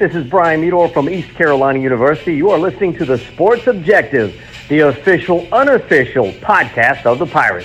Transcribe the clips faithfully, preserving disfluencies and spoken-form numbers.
This is Brian Meador from East Carolina University. You are listening to the Sports Objective, the official, unofficial podcast of the Pirates.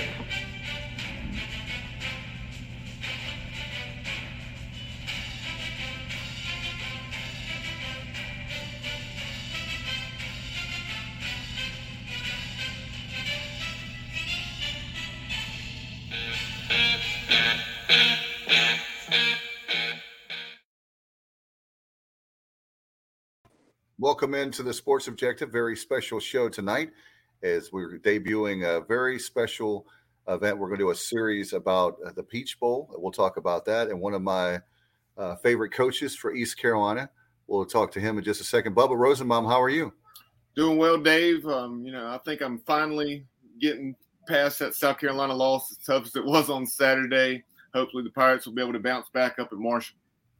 Welcome into the Sports Objective. Very special show tonight as we're debuting a very special event. We're going to do a series about uh, the Peach Bowl. We'll talk about that. And one of my uh, favorite coaches for East Carolina. We'll talk to him in just a second. Bubba Rosenbaum, how are you? Doing well, Dave. Um, you know, I think I'm finally getting past that South Carolina loss, as tough as it was on Saturday. Hopefully the Pirates will be able to bounce back up at Marshall.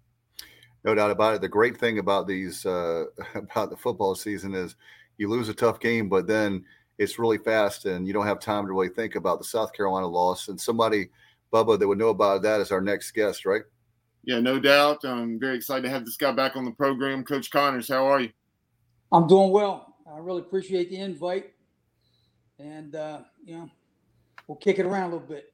No doubt about it. The great thing about these uh, about the football season is you lose a tough game, but then it's really fast and you don't have time to really think about the South Carolina loss. And somebody, Bubba, that would know about that is our next guest, right? Yeah, no doubt. I'm very excited to have this guy back on the program. Coach Connors, how are you? I'm doing well. I really appreciate the invite. And, uh, you know, we'll kick it around a little bit.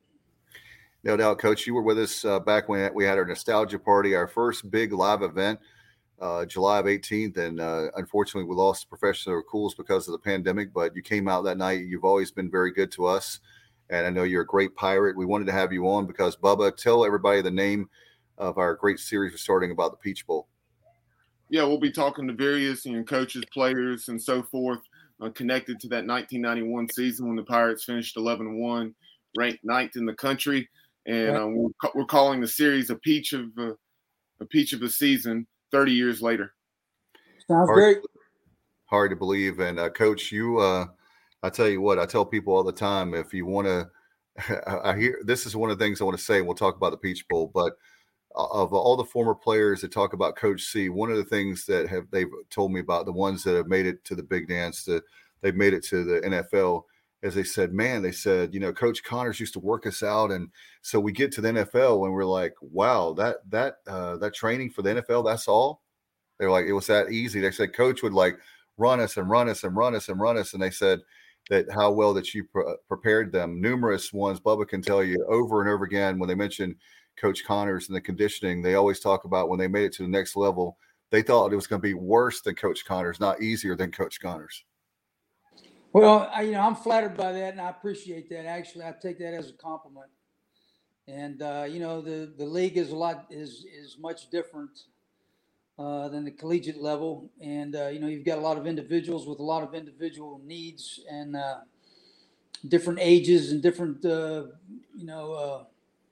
No doubt, Coach. You were with us uh, back when we had our nostalgia party, our first big live event, uh, July of eighteenth. And uh, unfortunately, we lost Professor Cools because of the pandemic. But you came out that night. You've always been very good to us. And I know you're a great Pirate. We wanted to have you on because, Bubba, tell everybody the name of our great series we're starting about the Peach Bowl. Yeah, we'll be talking to various you know, coaches, players, and so forth uh, connected to that nineteen ninety-one season when the Pirates finished eleven and one, ranked ninth in the country. And um, we're, we're calling the series a peach of uh, a peach of the season thirty years later. Sounds hard, great. Hard to believe. And uh, Coach, you, uh, I tell you what, I tell people all the time, if you want to, I hear this is one of the things I want to say. We'll talk about the Peach Bowl, but of all the former players that talk about Coach C, one of the things that have they've told me about the ones that have made it to the big dance, that they've made it to the N F L. As they said, man, they said, you know, Coach Connors used to work us out. And so we get to the N F L and we're like, wow, that, that, uh, that training for the N F L, that's all. They're like, it was that easy. They said, Coach would like run us and run us and run us and run us. And they said that how well that you pre- prepared them. Numerous ones, Bubba can tell you over and over again, when they mention Coach Connors and the conditioning, they always talk about when they made it to the next level, they thought it was going to be worse than Coach Connors, not easier than Coach Connors. Well, I, you know, I'm flattered by that, and I appreciate that. Actually, I take that as a compliment. And uh, you know, the, the league is a lot is is much different uh, than the collegiate level, and uh, you know, you've got a lot of individuals with a lot of individual needs and uh, different ages and different, uh, you know, uh,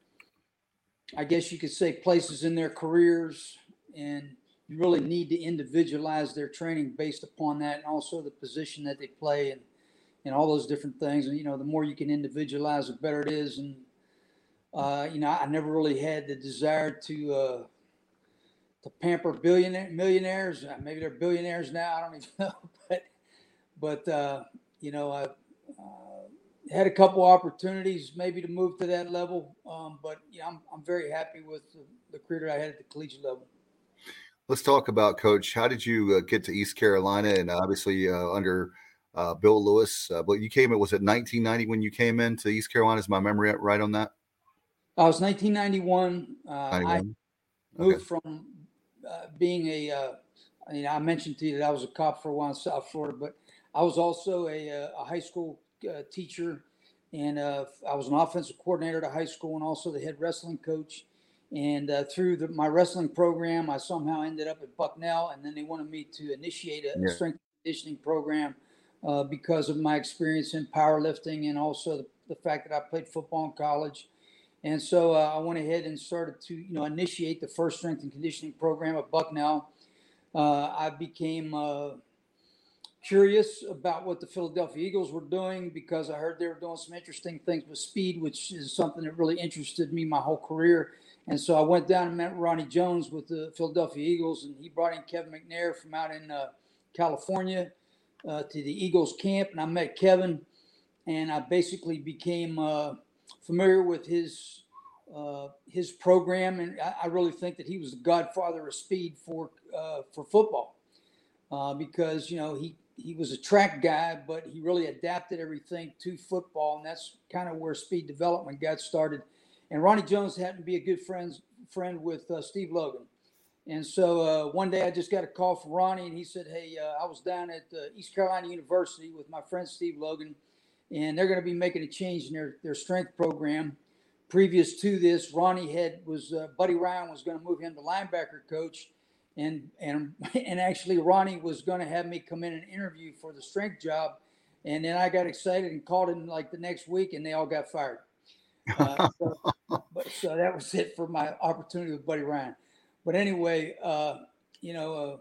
I guess you could say places in their careers, and you really need to individualize their training based upon that, and also the position that they play and. and all those different things. And, you know, the more you can individualize, the better it is. And, uh, you know, I never really had the desire to uh, to pamper billionaire millionaires. Maybe they're billionaires now. I don't even know. But, but uh, you know, I uh, had a couple opportunities maybe to move to that level. Um, but, yeah, I'm, I'm very happy with the, the career that I had at the collegiate level. Let's talk about, Coach, how did you uh, get to East Carolina and obviously uh, under – Uh, Bill Lewis, uh, but you came in, was it nineteen ninety when you came into East Carolina? Is my memory right on that? I was nineteen ninety-one. Uh, I moved okay. from uh, being a, uh, I mean, I mentioned to you that I was a cop for a while in South Florida, but I was also a, a high school uh, teacher, and uh, I was an offensive coordinator at a high school and also the head wrestling coach. And uh, through the, my wrestling program, I somehow ended up at Bucknell, and then they wanted me to initiate a, yeah. a strength and conditioning program. Uh, because of my experience in powerlifting and also the, the fact that I played football in college. And so uh, I went ahead and started to, you know, initiate the first strength and conditioning program at Bucknell. Uh, I became uh, curious about what the Philadelphia Eagles were doing because I heard they were doing some interesting things with speed, which is something that really interested me my whole career. And so I went down and met Ronnie Jones with the Philadelphia Eagles, and he brought in Kevin McNair from out in uh, California. Uh, to the Eagles camp, and I met Kevin, and I basically became uh, familiar with his uh, his program, and I, I really think that he was the godfather of speed for uh, for football uh, because you know he he was a track guy, but he really adapted everything to football, and that's kind of where speed development got started. And Ronnie Jones happened to be a good friend friend with uh, Steve Logan. And so uh, one day I just got a call from Ronnie, and he said, hey, uh, I was down at uh, East Carolina University with my friend Steve Logan, and they're going to be making a change in their, their strength program. Previous to this, Ronnie had was uh, Buddy Ryan was going to move him to linebacker coach, and and and actually Ronnie was going to have me come in and interview for the strength job, and then I got excited and called him like the next week, and they all got fired. Uh, so, but, so that was it for my opportunity with Buddy Ryan. But anyway, uh, you know,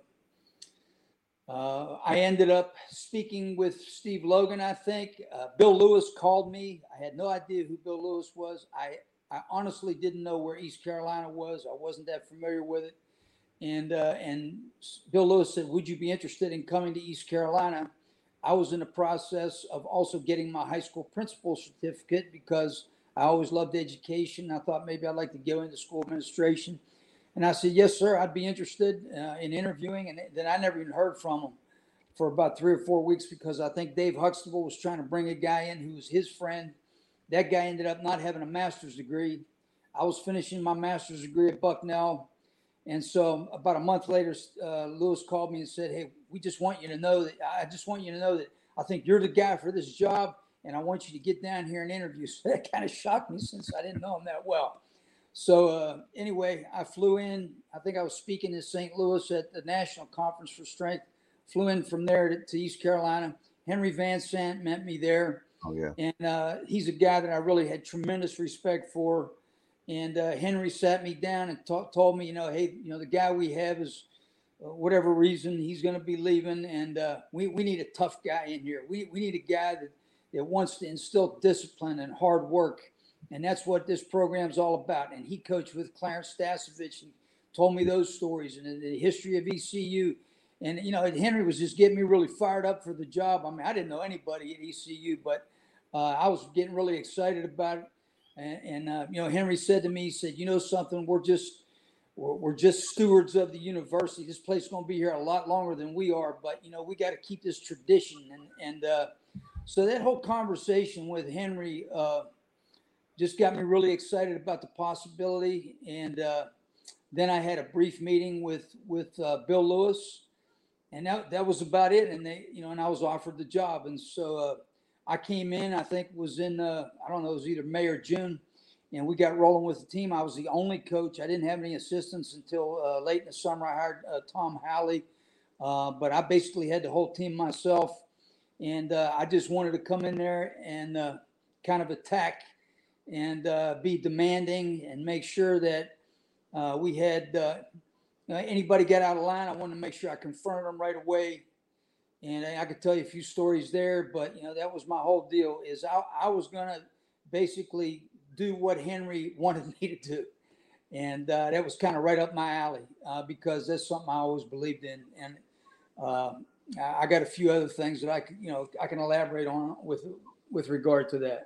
uh, uh, I ended up speaking with Steve Logan, I think. Uh, Bill Lewis called me. I had no idea who Bill Lewis was. I, I honestly didn't know where East Carolina was. I wasn't that familiar with it. And, uh, and Bill Lewis said, would you be interested in coming to East Carolina? I was in the process of also getting my high school principal certificate because I always loved education. I thought maybe I'd like to go into school administration. And I said, yes, sir, I'd be interested uh, in interviewing. And then I never even heard from him for about three or four weeks because I think Dave Huxtable was trying to bring a guy in who was his friend. That guy ended up not having a master's degree. I was finishing my master's degree at Bucknell. And so about a month later, uh, Lewis called me and said, hey, we just want you to know that I just want you to know that I think you're the guy for this job. And I want you to get down here and interview. So that kind of shocked me since I didn't know him that well. So uh, anyway, I flew in. I think I was speaking in Saint Louis at the National Conference for Strength. Flew in from there to, to East Carolina. Henry Van Sant met me there. Oh, yeah. And uh, he's a guy that I really had tremendous respect for. And uh, Henry sat me down and t- told me, you know, hey, you know, the guy we have is, uh, whatever reason, he's going to be leaving. And uh, we, we need a tough guy in here. We, we need a guy that, that wants to instill discipline and hard work. And that's what this program's all about. And he coached with Clarence Stasevich and told me those stories and the history of E C U. And, you know, Henry was just getting me really fired up for the job. I mean, I didn't know anybody at E C U, but uh, I was getting really excited about it. And, and uh, you know, Henry said to me, he said, you know something, we're just we're, we're just stewards of the university. This place is going to be here a lot longer than we are. But, you know, we got to keep this tradition. And, and uh, so that whole conversation with Henry uh, just got me really excited about the possibility. And uh, then I had a brief meeting with with uh, Bill Lewis, and that, that was about it. And they, you know, and I was offered the job. And so uh, I came in, I think was in, uh, I don't know, it was either May or June, and we got rolling with the team. I was the only coach. I didn't have any assistants until uh, late in the summer. I hired uh, Tom Halley, uh, but I basically had the whole team myself. And uh, I just wanted to come in there and uh, kind of attack and uh, be demanding and make sure that uh, we had uh, you know, anybody got out of line. I wanted to make sure I confronted them right away. And I could tell you a few stories there, but you know, that was my whole deal is I, I was going to basically do what Henry wanted me to do. And uh, that was kind of right up my alley uh, because that's something I always believed in. And uh, I got a few other things that I can, you know, I can elaborate on with, with regard to that.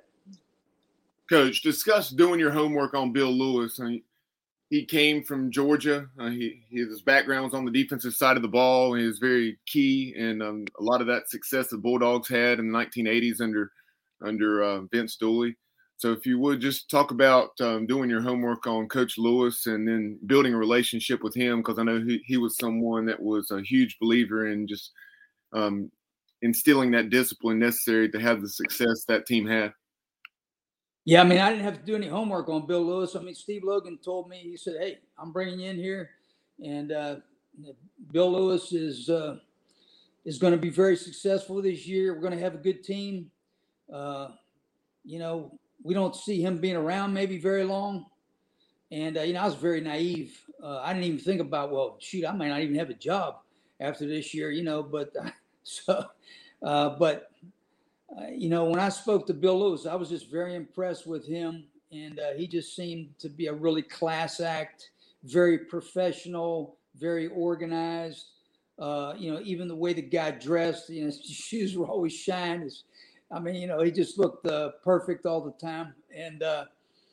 Coach, discuss doing your homework on Bill Lewis. I mean, he came from Georgia. Uh, he, his background was on the defensive side of the ball. He was very key, and um, a lot of that success the Bulldogs had in the nineteen eighties under under uh, Vince Dooley. So if you would just talk about um, doing your homework on Coach Lewis and then building a relationship with him, because I know he, he was someone that was a huge believer in just um, instilling that discipline necessary to have the success that team had. Yeah, I mean, I didn't have to do any homework on Bill Lewis. I mean, Steve Logan told me, he said, hey, I'm bringing you in here. And uh, Bill Lewis is uh, is going to be very successful this year. We're going to have a good team. Uh, you know, we don't see him being around maybe very long. And, uh, you know, I was very naive. Uh, I didn't even think about, well, shoot, I might not even have a job after this year, you know. But, uh, so, uh, but. Uh, you know, when I spoke to Bill Lewis, I was just very impressed with him. And uh, he just seemed to be a really class act, very professional, very organized. Uh, you know, even the way the guy dressed, you know, his shoes were always shined. I mean, you know, he just looked uh, perfect all the time. And uh,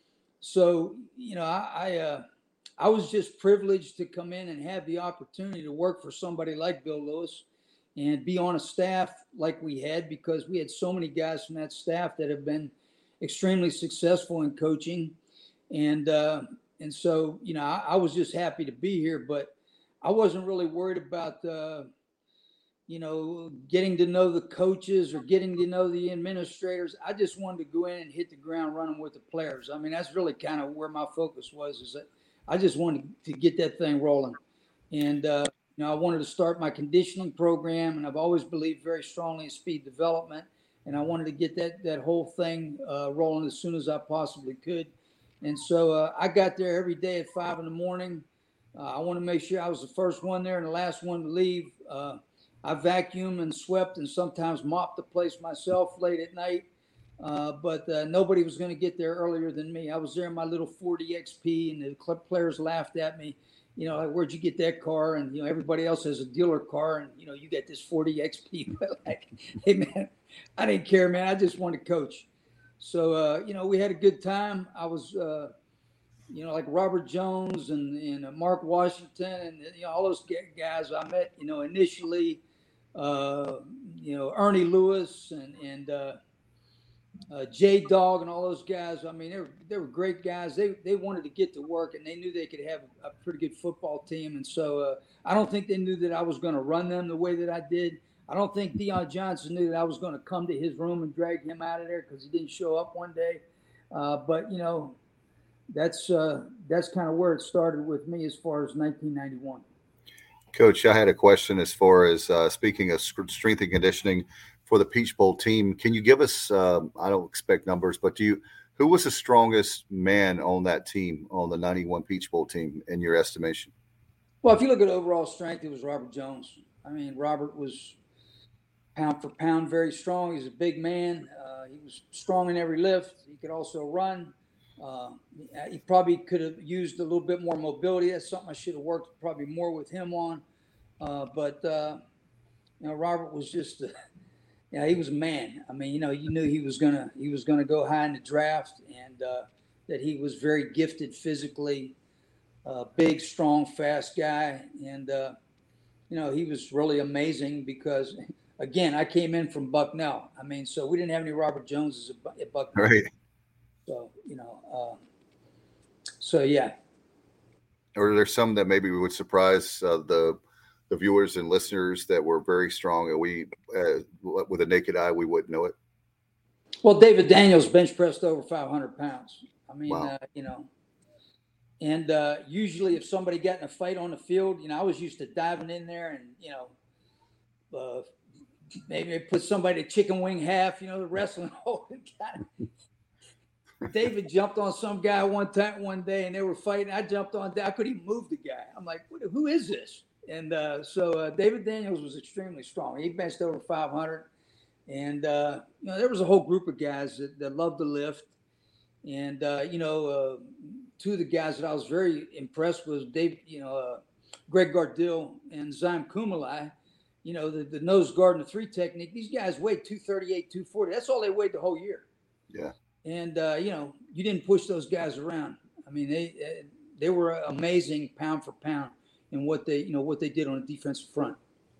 so, you know, I, I, uh, I was just privileged to come in and have the opportunity to work for somebody like Bill Lewis and be on a staff like we had, because we had so many guys from that staff that have been extremely successful in coaching. And, uh, and so, you know, I, I was just happy to be here, but I wasn't really worried about, uh, you know, getting to know the coaches or getting to know the administrators. I just wanted to go in and hit the ground running with the players. I mean, that's really kind of where my focus was, is that I just wanted to get that thing rolling. And, uh, you know, I wanted to start my conditioning program, and I've always believed very strongly in speed development. And I wanted to get that, that whole thing uh, rolling as soon as I possibly could. And so uh, I got there every day at five in the morning. Uh, I want to make sure I was the first one there and the last one to leave. Uh, I vacuumed and swept and sometimes mopped the place myself late at night. Uh, but uh, nobody was going to get there earlier than me. I was there in my little forty X P, and the players laughed at me. You know, like, where'd you get that car? And, you know, everybody else has a dealer car, and, you know, you got this forty X P. But like, hey, man, I didn't care, man. I just wanted to coach. So, uh, you know, we had a good time. I was, uh, you know, like Robert Jones and, and uh, Mark Washington and, you know, all those guys I met, you know, initially, uh, you know, Ernie Lewis and, and uh, uh, J-Dog and all those guys. I mean, they were, they were great guys. They they wanted to get to work, and they knew they could have a pretty good football team. And so uh, I don't think they knew that I was going to run them the way that I did. I don't think Deion Johnson knew that I was going to come to his room and drag him out of there because he didn't show up one day. Uh, but, you know, that's uh, that's kind of where it started with me as far as nineteen ninety-one. Coach, I had a question as far as uh, speaking of strength and conditioning for the Peach Bowl team. Can you give us, uh, I don't expect numbers, but do you, who was the strongest man on that team, on the ninety-one Peach Bowl team, in your estimation? Well, if you look at overall strength, it was Robert Jones. I mean, Robert was pound for pound very strong. He's a big man. Uh, he was strong in every lift. He could also run. Uh, he probably could have used a little bit more mobility. That's something I should have worked probably more with him on. Uh, but, uh, you know, Robert was just, a, you know, he was a man. I mean, you know, you knew he was going to, he was going to go high in the draft, and uh, that he was very gifted physically, uh, big, strong, fast guy. And, uh, you know, he was really amazing because, again, I came in from Bucknell. I mean, so we didn't have any Robert Joneses at Bucknell. Right. So, you know, uh, so yeah. Or there's some that maybe would surprise uh, the the viewers and listeners that were very strong, and we, uh, with a naked eye, we wouldn't know it. Well, David Daniels bench pressed over five hundred pounds. I mean, wow. uh, you know, and uh, usually if somebody got in a fight on the field, you know, I was used to diving in there and, you know, uh, maybe put somebody to chicken wing half, you know, the wrestling whole kind of. David jumped on some guy one time, one day, and they were fighting. I jumped on. I couldn't even move the guy. I'm like, who is this? And uh, so uh, David Daniels was extremely strong. He benched over five hundred, and uh, you know, there was a whole group of guys that, that loved to lift. And uh, you know, uh, two of the guys that I was very impressed with, Dave, you know, uh, Greg Gardill and Zaim Kumalai. You know, the, the nose guard and the three technique. These guys weighed two thirty-eight, two forty. That's all they weighed the whole year. Yeah. And, uh, you know, you didn't push those guys around. I mean, they they were amazing pound for pound in what they, you know, what they did on the defensive front.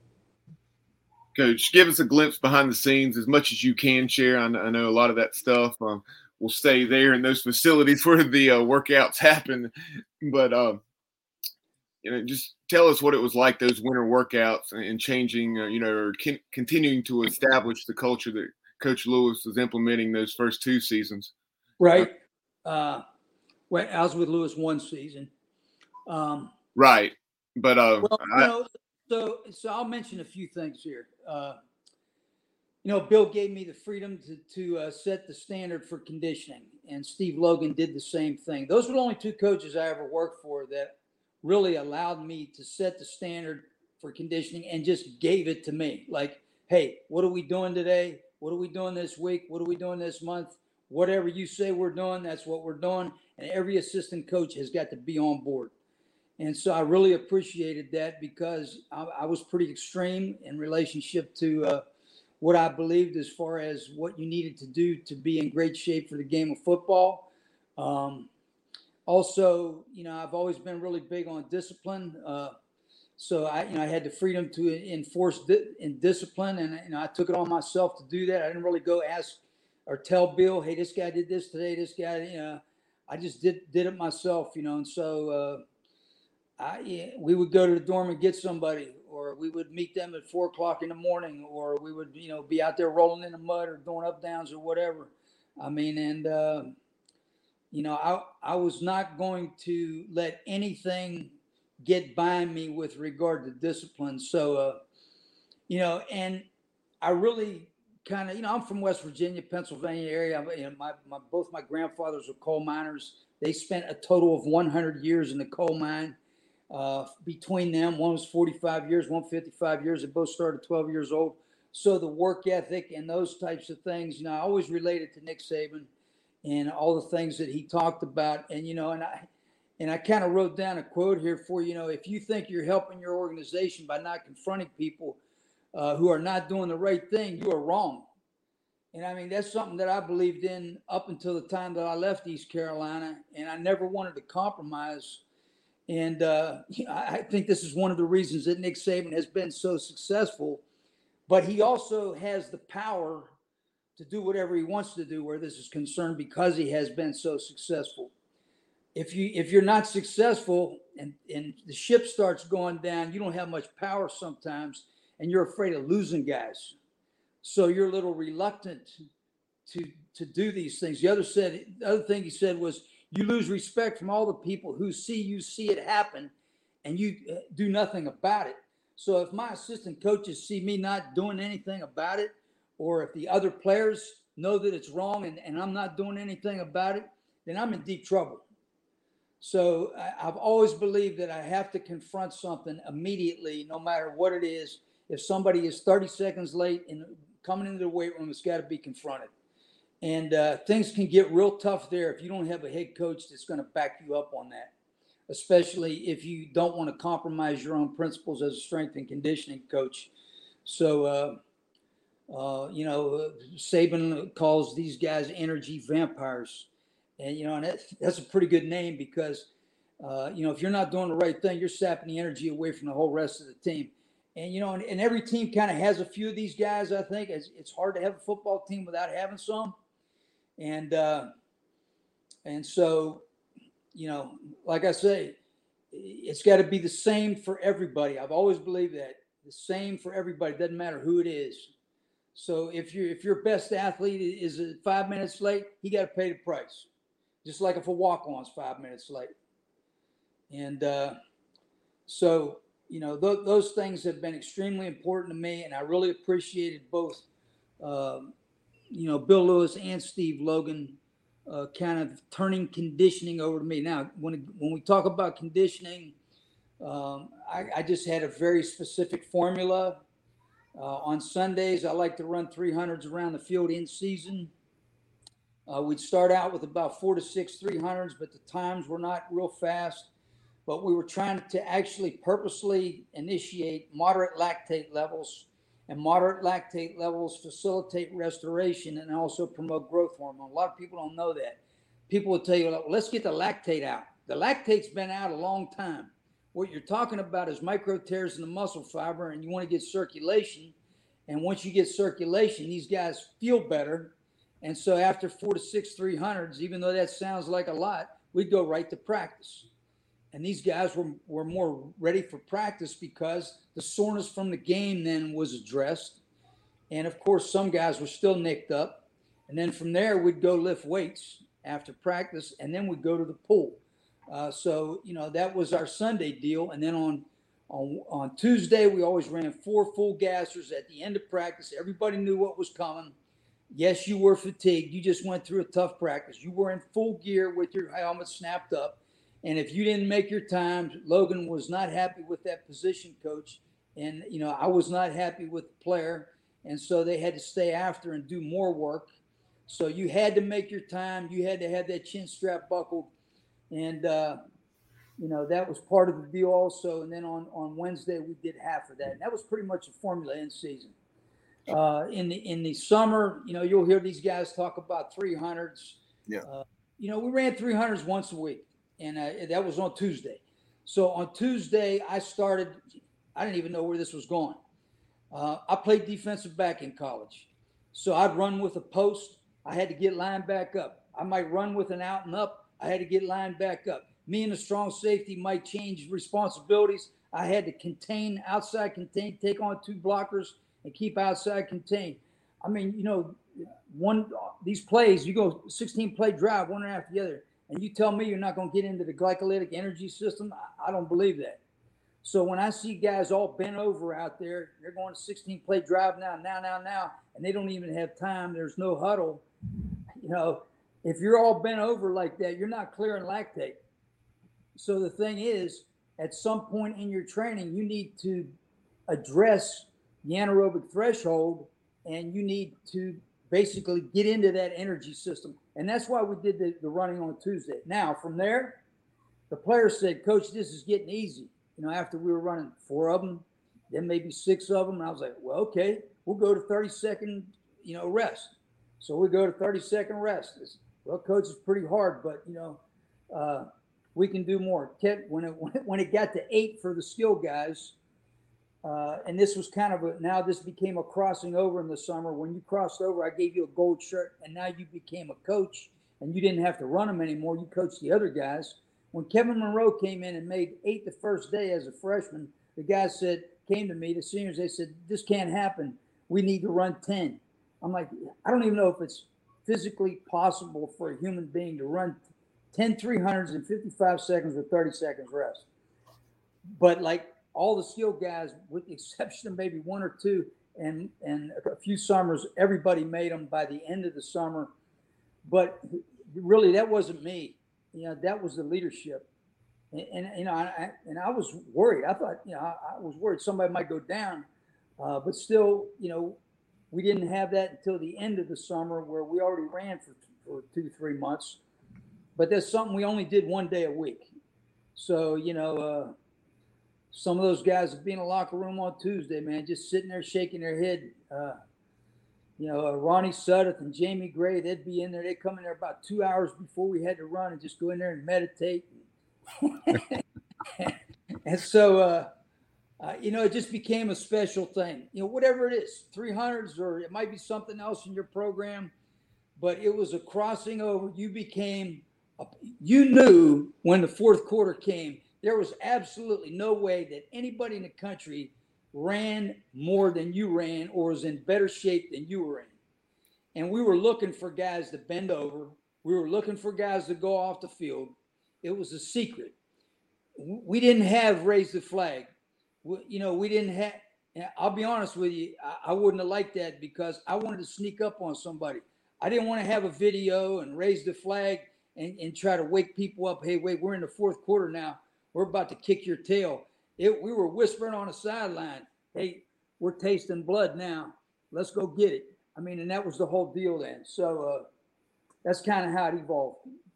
Coach, give us a glimpse behind the scenes as much as you can share. I know, I know a lot of that stuff um, will stay there in those facilities where the uh, workouts happen. But, uh, you know, just tell us what it was like, those winter workouts, and changing, uh, you know, or con- continuing to establish the culture that Coach Lewis was implementing those first two seasons. Right. Uh, well, I was with Lewis one season. Um, right. But, uh, well, I, you know, so, so I'll mention a few things here. Uh, you know, Bill gave me the freedom to, to uh, set the standard for conditioning, and Steve Logan did the same thing. Those were the only two coaches I ever worked for that really allowed me to set the standard for conditioning and just gave it to me. Like, hey, what are we doing today? What are we doing this week? What are we doing this month? Whatever you say we're doing, that's what we're doing. And every assistant coach has got to be on board. And so I really appreciated that because I, I was pretty extreme in relationship to uh, what I believed as far as what you needed to do to be in great shape for the game of football. Um, also, you know, I've always been really big on discipline. Uh, so I, you know, I had the freedom to enforce di- in discipline, and you know, I took it on myself to do that. I didn't really go ask or tell Bill, "Hey, this guy did this today. This guy," you know, I just did did it myself, you know. And so uh, I, yeah, we would go to the dorm and get somebody, or we would meet them at four o'clock in the morning, or we would, you know, be out there rolling in the mud or doing up downs or whatever. I mean, and uh, you know, I I was not going to let anything get by me with regard to discipline. So, uh, you know, and I really kind of, you know, I'm from West Virginia, Pennsylvania area. You know, my, my both my grandfathers were coal miners. They spent a total of one hundred years in the coal mine. Uh, between them, one was forty-five years, one fifty-five years. They both started twelve years old. So the work ethic and those types of things, you know, I always related to Nick Saban and all the things that he talked about. And, you know, and I, and I kind of wrote down a quote here for, you know, if you think you're helping your organization by not confronting people uh, who are not doing the right thing, you are wrong. And I mean, that's something that I believed in up until the time that I left East Carolina, and I never wanted to compromise. And uh, I think this is one of the reasons that Nick Saban has been so successful. But he also has the power to do whatever he wants to do where this is concerned, because he has been so successful. If you if you're not successful and, and the ship starts going down, you don't have much power sometimes, and you're afraid of losing guys. So you're a little reluctant to to do these things. The other said the other thing he said was, you lose respect from all the people who see you see it happen, and you do nothing about it. So if my assistant coaches see me not doing anything about it, or if the other players know that it's wrong and, and I'm not doing anything about it, then I'm in deep trouble. So I, I've always believed that I have to confront something immediately, no matter what it is. If somebody is thirty seconds late in coming into the weight room, it's got to be confronted. And uh, things can get real tough there if you don't have a head coach that's going to back you up on that, especially if you don't want to compromise your own principles as a strength and conditioning coach. So, uh, uh, you know, Saban calls these guys energy vampires. And, you know, and that's, that's a pretty good name because, uh, you know, if you're not doing the right thing, you're sapping the energy away from the whole rest of the team. And, you know, and, and every team kind of has a few of these guys, I think. It's, it's hard to have a football team without having some. And, uh, and so, you know, like I say, it's got to be the same for everybody. I've always believed that. The same for everybody. Doesn't matter who it is. So if you if your best athlete is five minutes late, he got to pay the price. Just like if a walk-on's five minutes late. And uh, so, you know, th- those things have been extremely important to me, and I really appreciated both, uh, you know, Bill Lewis and Steve Logan uh, kind of turning conditioning over to me. Now, when when we talk about conditioning, um, I, I just had a very specific formula. Uh, on Sundays, I like to run three hundreds around the field in season. Uh, we'd start out with about four to six three hundreds, but the times were not real fast. But we were trying to actually purposely initiate moderate lactate levels, and moderate lactate levels facilitate restoration and also promote growth hormone. A lot of people don't know that. People will tell you, well, let's get the lactate out. The lactate's been out a long time. What you're talking about is micro tears in the muscle fiber, and you want to get circulation. And once you get circulation, these guys feel better. And so after four to six three hundreds, even though that sounds like a lot, we'd go right to practice. And these guys were, were more ready for practice because the soreness from the game then was addressed. And of course, some guys were still nicked up. And then from there, we'd go lift weights after practice, and then we'd go to the pool. Uh, so, you know, that was our Sunday deal. And then on, on, on Tuesday, we always ran four full gassers at the end of practice. Everybody knew what was coming. Yes, you were fatigued. You just went through a tough practice. You were in full gear with your helmet snapped up. And if you didn't make your times, Logan was not happy with that position coach. And, you know, I was not happy with the player. And so they had to stay after and do more work. So you had to make your time. You had to have that chin strap buckled. And, uh, you know, that was part of the deal also. And then on, on Wednesday, we did half of that. And that was pretty much a formula in season. Uh, in the in the summer, you know, you'll hear these guys talk about three hundreds. Yeah. Uh, you know, we ran three hundreds once a week. and uh, that was on Tuesday. So on Tuesday, I started. I didn't even know where this was going. Uh, I played defensive back in college, so I'd run with a post. I had to get lined back up. I might run with an out and up. I had to get lined back up. Me and the strong safety might change responsibilities. I had to contain, outside contain, take on two blockers and keep outside contained. I mean, you know, one these plays, you go sixteen play drive, one after the other, and you tell me you're not going to get into the glycolytic energy system. I, I don't believe that. So when I see guys all bent over out there, they're going to sixteen play drive now, now, now, now, and they don't even have time. There's no huddle. You know, if you're all bent over like that, you're not clearing lactate. So the thing is, at some point in your training, you need to address the anaerobic threshold, and you need to basically get into that energy system. And that's why we did the, the running on Tuesday. Now, from there, the players said, Coach, this is getting easy. You know, after we were running four of them, then maybe six of them. And I was like, well, okay, we'll go to thirty second, you know, rest. So we go to thirty second rest. It's, well, Coach, it's pretty hard, but, you know, uh, we can do more. When it, when it got to eight for the skill guys, uh, and this was kind of a, now this became a crossing over in the summer. When you crossed over, I gave you a gold shirt, and now you became a coach, and you didn't have to run them anymore. You coached the other guys. When Kevin Monroe came in and made eight the first day as a freshman, the guys said, came to me, the seniors, they said, this can't happen. We need to run ten. I'm like, I don't even know if it's physically possible for a human being to run ten three hundreds in fifty-five seconds with thirty seconds rest. But like all the skill guys, with the exception of maybe one or two and, and a few summers, everybody made them by the end of the summer. But really, that wasn't me. You know, that was the leadership. And, and you know, I, and I was worried. I thought, you know, I, I was worried somebody might go down. Uh, but still, you know, we didn't have that until the end of the summer, where we already ran for, for two, three months. But that's something we only did one day a week. So, you know, uh, some of those guys would be in the locker room on Tuesday, man, just sitting there shaking their head. Uh, you know, uh, Ronnie Sudduth and Jamie Gray, they'd be in there. They'd come in there about two hours before we had to run and just go in there and meditate. And so, uh, uh, you know, it just became a special thing. You know, whatever it is, three hundreds, or it might be something else in your program, but it was a crossing over. You became – you knew when the fourth quarter came, there was absolutely no way that anybody in the country ran more than you ran or was in better shape than you were in. And we were looking for guys to bend over. We were looking for guys to go off the field. It was a secret. We didn't have raise the flag. We, you know, we didn't have – I'll be honest with you, I, I wouldn't have liked that because I wanted to sneak up on somebody. I didn't want to have a video and raise the flag and, and try to wake people up. Hey, wait, we're in the fourth quarter now. We're about to kick your tail. It, we were whispering on the sideline, hey, we're tasting blood now. Let's go get it. I mean, and that was the whole deal then. So uh, that's kind of how it evolved.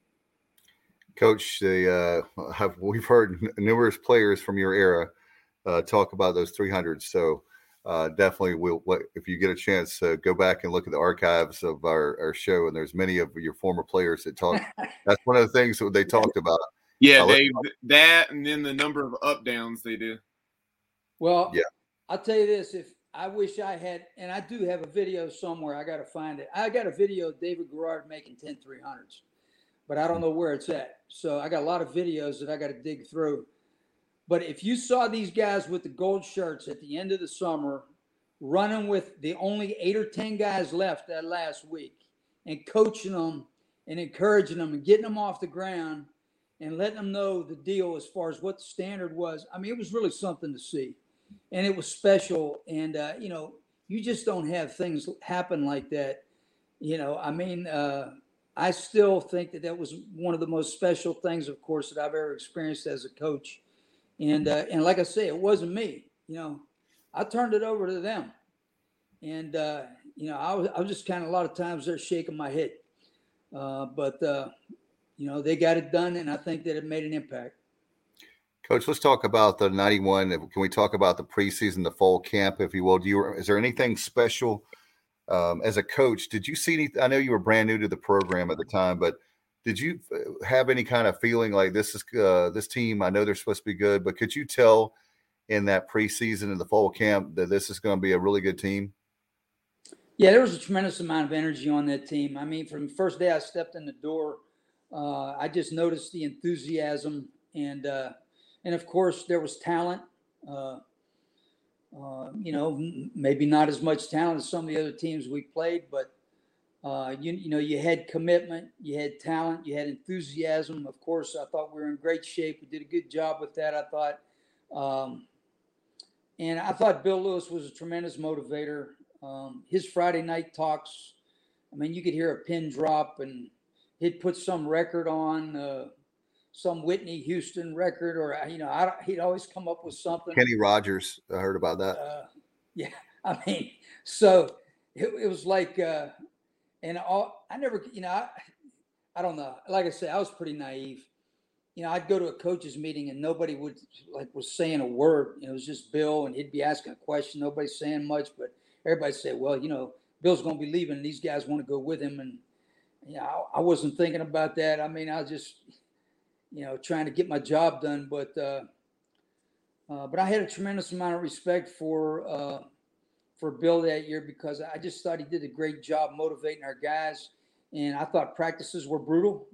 Coach, they, uh, have, we've heard numerous players from your era uh, talk about those three hundreds. So uh, definitely, we'll, if you get a chance, uh, go back and look at the archives of our, our show. And there's many of your former players that talk. That's one of the things that they talked about. Yeah, uh, Dave, that and then the number of up downs they do. Well, yeah, I'll tell you this. If I wish I had, and I do have a video somewhere, I got to find it. I got a video of David Garrard making ten three hundreds, but I don't know where it's at. So I got a lot of videos that I got to dig through. But if you saw these guys with the gold shirts at the end of the summer running with the only eight or ten guys left that last week and coaching them and encouraging them and getting them off the ground and letting them know the deal as far as what the standard was. I mean, it was really something to see. And it was special. And, uh, you know, you just don't have things happen like that. You know, I mean, uh, I still think that that was one of the most special things, of course, that I've ever experienced as a coach. And, uh, and like I say, it wasn't me. You know, I turned it over to them. And, uh, you know, I was, I was just kind of a lot of times there shaking my head. Uh, but, uh, you know, they got it done, and I think that it made an impact. Coach, let's talk about the ninety-one. Can we talk about the preseason, the fall camp, if you will? Do you, is there anything special um, as a coach? Did you see any? I know you were brand new to the program at the time, but did you have any kind of feeling like this is uh, this team? I know they're supposed to be good, but could you tell in that preseason in the fall camp that this is going to be a really good team? Yeah, there was a tremendous amount of energy on that team. I mean, from the first day I stepped in the door, uh, I just noticed the enthusiasm, and uh, and of course there was talent. Uh, uh, you know, maybe not as much talent as some of the other teams we played, but uh, you you know, you had commitment, you had talent, you had enthusiasm. Of course, I thought we were in great shape. We did a good job with that, I thought. Um, and I thought Bill Lewis was a tremendous motivator. Um, his Friday night talks, I mean, you could hear a pin drop, and he'd put some record on, uh, some Whitney Houston record, or, you know, I, he'd always come up with something. Kenny Rogers, I heard about that. Uh, yeah, I mean, so it, it was like, uh, and all, I never, you know, I, I don't know. Like I said, I was pretty naive. You know, I'd go to a coach's meeting and nobody would like was saying a word. You know, it was just Bill, and he'd be asking a question. Nobody's saying much, but everybody said, well, you know, Bill's going to be leaving and these guys want to go with him. And, you know, I, I wasn't thinking about that. I mean, I was just, you know, trying to get my job done. But, uh, uh, but I had a tremendous amount of respect for, uh, for Bill that year, because I just thought he did a great job motivating our guys. And I thought practices were brutal.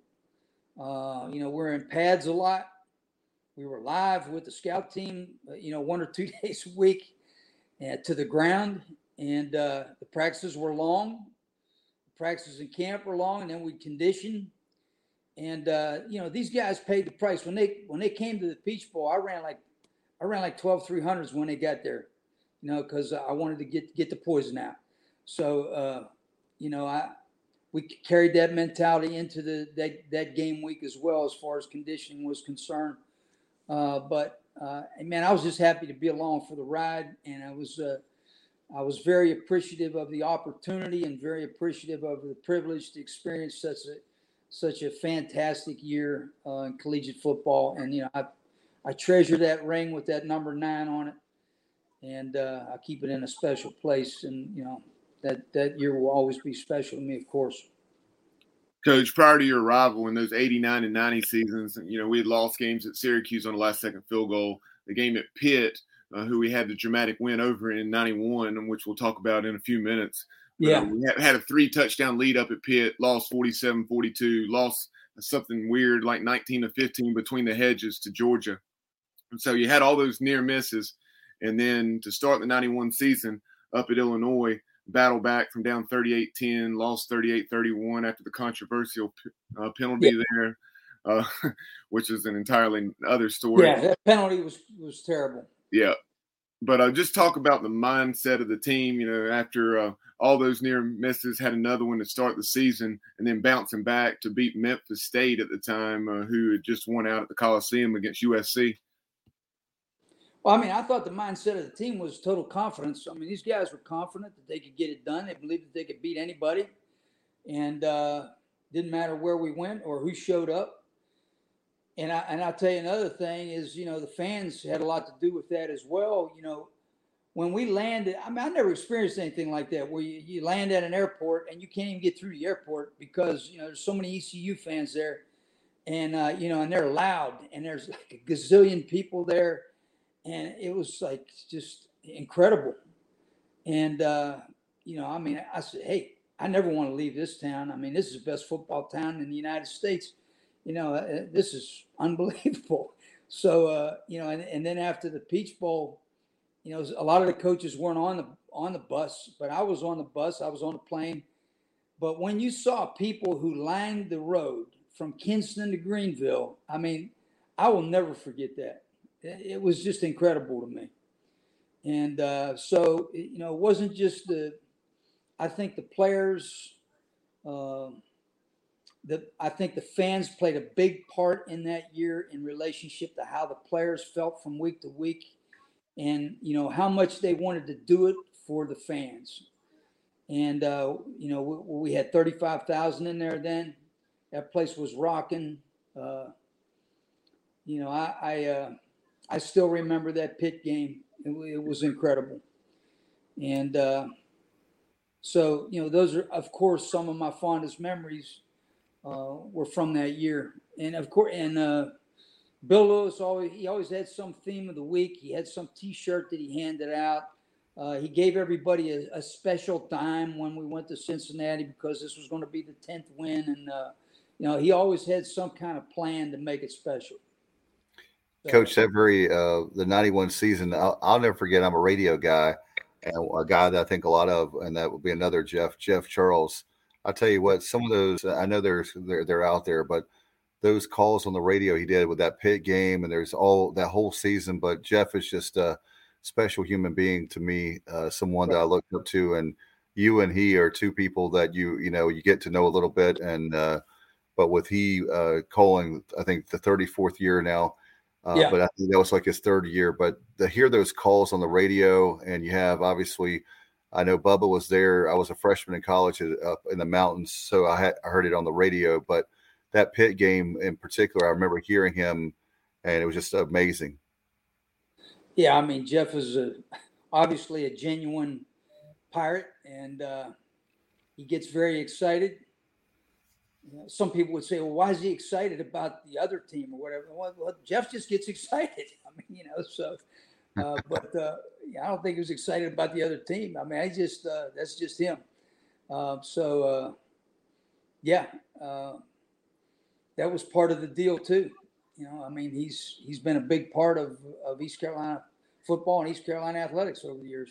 Uh, you know, we're in pads a lot. We were live with the scout team, uh, you know, one or two days a week uh, to the ground. And uh, the practices were long. The practices in camp were long, and then we'd condition. And, uh, you know, these guys paid the price. When they when they came to the Peach Bowl, I ran like I ran like twelve three hundreds when they got there, you know, because I wanted to get, get the poison out. So, uh, you know, I – we carried that mentality into the that, that game week as well, as far as conditioning was concerned. Uh, but uh, man, I was just happy to be along for the ride, and I was uh, I was very appreciative of the opportunity and very appreciative of the privilege to experience such a such a fantastic year uh, in collegiate football. And you know, I I treasure that ring with that number nine on it, and uh, I keep it in a special place. And you know, that, that year will always be special to me, of course. Coach, prior to your arrival in those eighty-nine and ninety seasons, you know, we had lost games at Syracuse on the last second field goal. The game at Pitt, uh, who we had the dramatic win over in ninety-one, which we'll talk about in a few minutes. But, yeah. Uh, we had, had a three-touchdown lead up at Pitt, lost forty-seven forty-two, lost something weird like nineteen to fifteen between the hedges to Georgia. And so you had all those near misses. And then to start the ninety-one season up at Illinois, battle back from down thirty-eight ten, lost thirty-eight thirty-one after the controversial uh, penalty yeah. there, uh, which is an entirely other story. Yeah, that penalty was, was terrible. Yeah. But uh, just talk about the mindset of the team, you know, after uh, all those near misses, had another one to start the season, and then bouncing back to beat Memphis State at the time, uh, who had just won out at the Coliseum against U S C. Well, I mean, I thought the mindset of the team was total confidence. I mean, these guys were confident that they could get it done. They believed that they could beat anybody. And uh didn't matter where we went or who showed up. And, I, and I'll tell you another thing is, you know, the fans had a lot to do with that as well. You know, when we landed, I mean, I never experienced anything like that, where you, you land at an airport and you can't even get through the airport because, you know, there's so many E C U fans there. And, uh, you know, and they're loud, and there's like a gazillion people there. And it was like just incredible. And, uh, you know, I mean, I said, hey, I never want to leave this town. I mean, this is the best football town in the United States. You know, uh, this is unbelievable. So, uh, you know, and, and then after the Peach Bowl, you know, a lot of the coaches weren't on the on the bus, but I was on the bus. I was on the plane. But when you saw people who lined the road from Kinston to Greenville, I mean, I will never forget that. It was just incredible to me. And uh, so, you know, it wasn't just the, I think the players, uh, the, I think the fans played a big part in that year in relationship to how the players felt from week to week, and, you know, how much they wanted to do it for the fans. And, uh, you know, we, we had thirty-five thousand in there then. That place was rocking. Uh, you know, I, I, uh, I still remember that Pitt game. It, it was incredible. And uh, so, you know, those are, of course, some of my fondest memories uh, were from that year. And of course, and uh, Bill Lewis always he always had some theme of the week. He had some T-shirt that he handed out. Uh, he gave everybody a, a special dime when we went to Cincinnati because this was going to be the tenth win, and uh, you know he always had some kind of plan to make it special. So, Coach, that very uh, the ninety-one season, I'll, I'll never forget. I'm a radio guy, and a guy that I think a lot of, and that would be another Jeff, Jeff Charles. I'll tell you what, some of those I know there's they're they're out there, but those calls on the radio he did with that Pitt game, and there's all that whole season. But Jeff is just a special human being to me, uh, someone that I looked up to, and you and he are two people that you you know you get to know a little bit. And uh, but with he uh, calling, I think the thirty-fourth year now, uh, yeah. But I think that was like his third year. But to hear those calls on the radio, and you have obviously, I know Bubba was there. I was a freshman in college up in the mountains, so I had I heard it on the radio, but that Pitt game in particular, I remember hearing him, and it was just amazing. Yeah, I mean, Jeff is a, obviously a genuine Pirate, and uh, he gets very excited. You know, some people would say, well, why is he excited about the other team or whatever? Well, well Jeff just gets excited. I mean, you know, so, uh, but uh, yeah, I don't think he was excited about the other team. I mean, I just, uh, that's just him. Uh, so, uh, yeah, uh, that was part of the deal too. You know, I mean, he's he's been a big part of, of East Carolina football and East Carolina athletics over the years.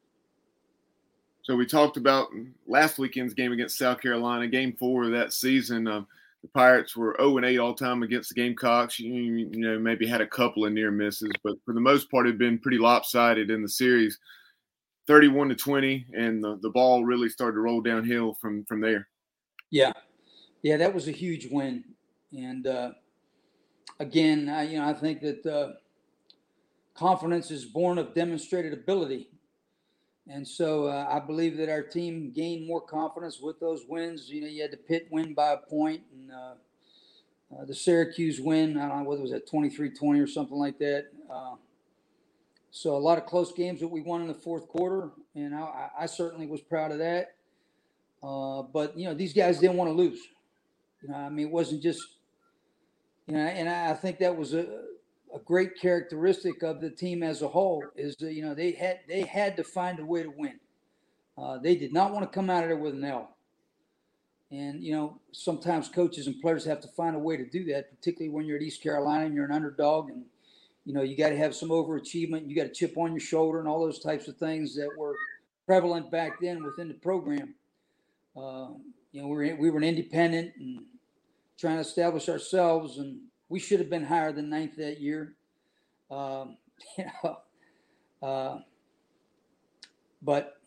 So we talked about last weekend's game against South Carolina, game four of that season. Um, the Pirates were oh and eight all time against the Gamecocks. You, you know, maybe had a couple of near misses, but for the most part, it had been pretty lopsided in the series, thirty-one to twenty, and the, the ball really started to roll downhill from from there. Yeah, yeah, that was a huge win. And uh, again, I, you know, I think that uh, confidence is born of demonstrated ability, and so uh, I believe that our team gained more confidence with those wins. You know, you had the Pitt win by a point, and uh, uh, the Syracuse win. I don't know whether it was at twenty-three twenty or something like that. Uh, so a lot of close games that we won in the fourth quarter, and I, I certainly was proud of that. Uh, but you know, these guys didn't want to lose. You know, I mean, it wasn't just. You know, and I think that was a, a great characteristic of the team as a whole is that, you know, they had they had to find a way to win. Uh, they did not want to come out of there with an L. And, you know, sometimes coaches and players have to find a way to do that, particularly when you're at East Carolina and you're an underdog. And, you know, you got to have some overachievement. You got a chip on your shoulder and all those types of things that were prevalent back then within the program. Uh, you know, we were, we were an independent and trying to establish ourselves, and we should have been higher than ninth that year. Um, you know, uh, but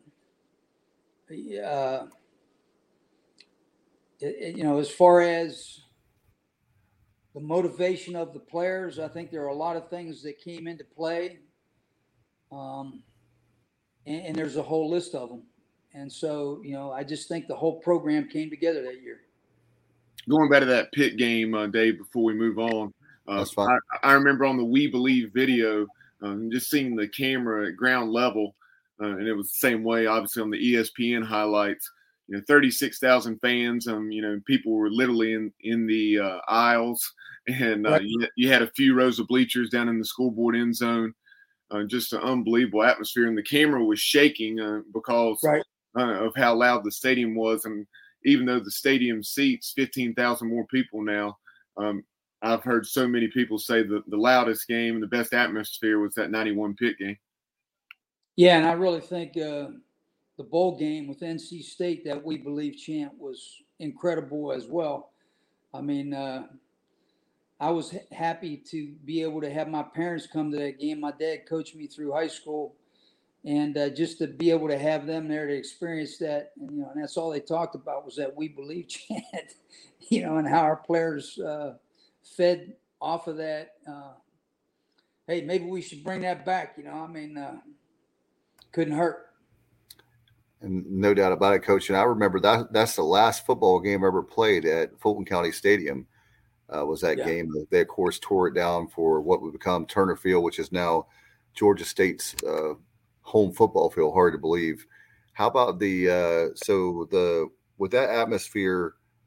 uh, it, it, you know, as far as the motivation of the players, I think there are a lot of things that came into play, um, and, and there's a whole list of them. And so, you know, I just think the whole program came together that year. Going back to that Pitt game, uh, Dave, before we move on, uh, I, I remember on the We Believe video, um, just seeing the camera at ground level, uh, and it was the same way, obviously, on the E S P N highlights. You know, thirty-six thousand fans. Um, you know, people were literally in in the uh, aisles, and uh, right. you, you had a few rows of bleachers down in the scoreboard end zone. Uh, just an unbelievable atmosphere, and the camera was shaking uh, because right. uh, of how loud the stadium was, and even though the stadium seats fifteen thousand more people now, um, I've heard so many people say that the loudest game and the best atmosphere was that ninety-one Pitt game. Yeah, and I really think uh, the bowl game with N C State, that We Believe chant, was incredible as well. I mean, uh, I was ha- happy to be able to have my parents come to that game. My dad coached me through high school. And uh, just to be able to have them there to experience that, and, you know, and that's all they talked about was that We Believe chant, you know, and how our players uh, fed off of that. Uh, hey, maybe we should bring that back. You know, I mean, uh, couldn't hurt. And no doubt about it, Coach. And I remember that that's the last football game I ever played at Fulton County Stadium. Uh, was that yeah. game? They, of course, tore it down for what would become Turner Field, which is now Georgia State's uh, home football field. Hard to believe. How about the uh, so the with that atmosphere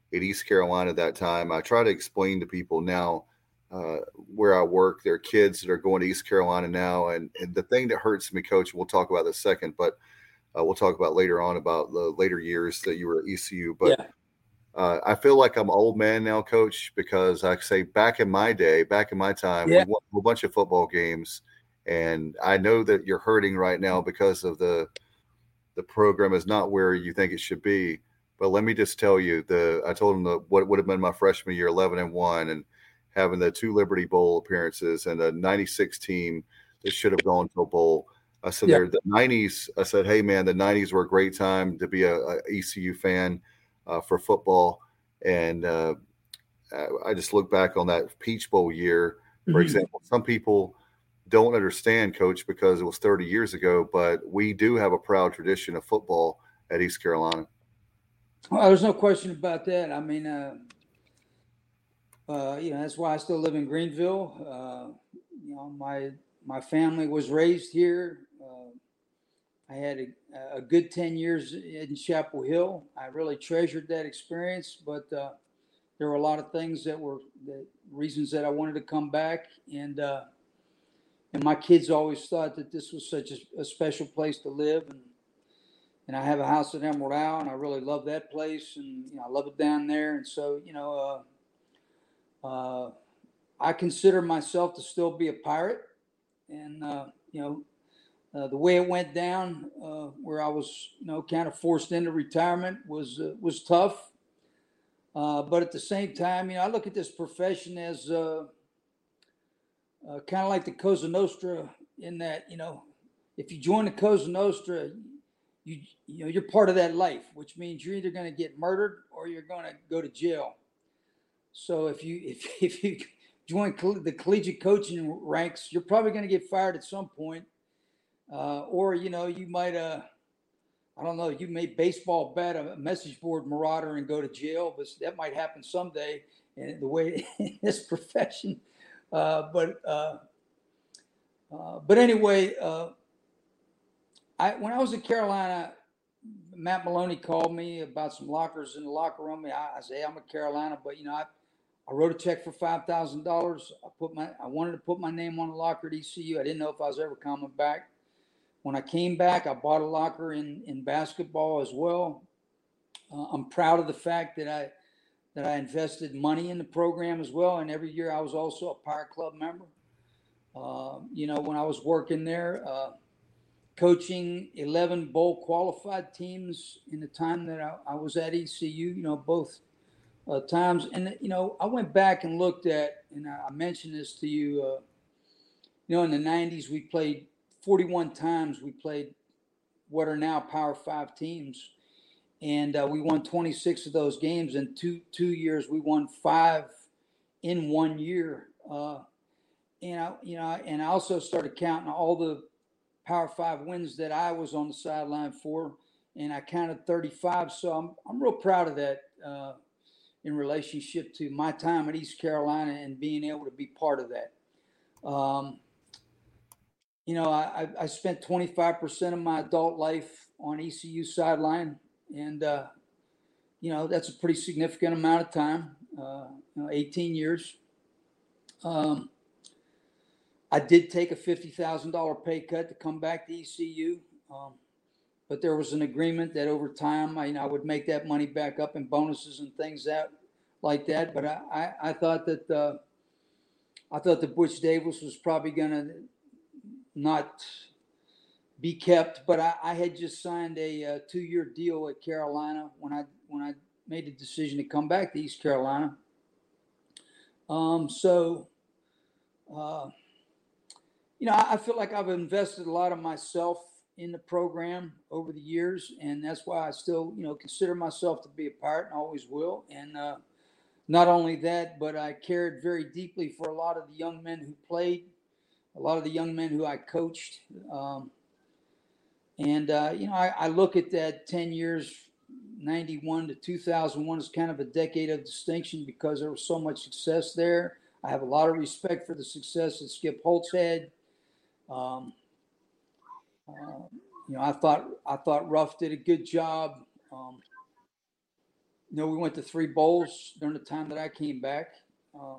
in East Carolina at that time. I try to explain to people now uh, where I work. There are kids that are going to East Carolina now. And, and the thing that hurts me, Coach, we'll talk about this second, but uh, we'll talk about later on about the later years that you were at E C U. But yeah. uh, I feel like I'm an old man now, Coach, because I say back in my day, back in my time, yeah. we won a bunch of football games. And I know that you're hurting right now because of the the program is not where you think it should be. But let me just tell you, the I told them the, what would have been my freshman year, eleven and one, and having the two Liberty Bowl appearances and a ninety-six team that should have gone to a bowl. I said, yeah. the nineties, I said, hey, man, the nineties were a great time to be a, a E C U fan uh, for football. And uh, I just look back on that Peach Bowl year, for mm-hmm. example. Some people don't understand, Coach, because it was thirty years ago, but we do have a proud tradition of football at East Carolina. Well, there's no question about that. I mean, uh, uh, you know, that's why I still live in Greenville. Uh, you know, my my family was raised here. Uh, I had a, a good ten years in Chapel Hill. I really treasured that experience, but uh, there were a lot of things that were the reasons that I wanted to come back. And uh, and my kids always thought that this was such a, a special place to live. And And I have a house at Emerald Isle, and I really love that place, and you know, I love it down there. And so, you know, uh, uh, I consider myself to still be a Pirate. And uh, you know, uh, the way it went down, uh, where I was, you know, kind of forced into retirement, was uh, was tough. Uh, but at the same time, you know, I look at this profession as uh, uh, kind of like the Cosa Nostra, in that, you know, if you join the Cosa Nostra, You you know you're part of that life, which means you're either going to get murdered or you're going to go to jail. So if you if if you join the collegiate coaching ranks, you're probably going to get fired at some point, uh, or you know you might uh I don't know you may baseball bat a message board marauder and go to jail, but that might happen someday. And the way in this profession, uh, but uh, uh, but anyway. Uh, I, when I was in Carolina, Matt Maloney called me about some lockers in the locker room. I, I say, hey, I'm in Carolina, but you know, I, I wrote a check for five thousand dollars. I put my, I wanted to put my name on the locker at E C U. I didn't know if I was ever coming back. When I came back, I bought a locker in, in basketball as well. Uh, I'm proud of the fact that I, that I invested money in the program as well. And every year I was also a Pirate Club member. Uh, you know, when I was working there, uh, coaching eleven bowl qualified teams in the time that I, I was at E C U, you know, both uh, times. And, you know, I went back and looked at, and I mentioned this to you, uh, you know, in the nineties, we played forty-one times. We played what are now Power Five teams. And uh, we won twenty-six of those games. In two, two years, we won five in one year. Uh, and, I, you know, and I also started counting all the Power Five wins that I was on the sideline for, and I counted thirty-five. So I'm I'm real proud of that uh, in relationship to my time at East Carolina and being able to be part of that. Um, you know, I, I spent twenty-five percent of my adult life on E C U sideline, and uh, you know that's a pretty significant amount of time. Uh, you know, eighteen years. Um, I did take a fifty thousand dollars pay cut to come back to E C U, um, but there was an agreement that over time I, you know, I would make that money back up in bonuses and things that like that. But I, I, I thought that uh, I thought that Butch Davis was probably going to not be kept. But I, I had just signed a, a two-year deal at Carolina when I when I made the decision to come back to East Carolina. Um, so. Uh, You know, I feel like I've invested a lot of myself in the program over the years, and that's why I still, you know, consider myself to be a Pirate and always will. And uh, not only that, but I cared very deeply for a lot of the young men who played, a lot of the young men who I coached. Um, and, uh, you know, I, I look at that ten years, ninety-one to two thousand one, as kind of a decade of distinction because there was so much success there. I have a lot of respect for the success that Skip Holtz had. Um, uh, you know, I thought I thought Ruff did a good job. Um, you know, we went to three bowls during the time that I came back uh,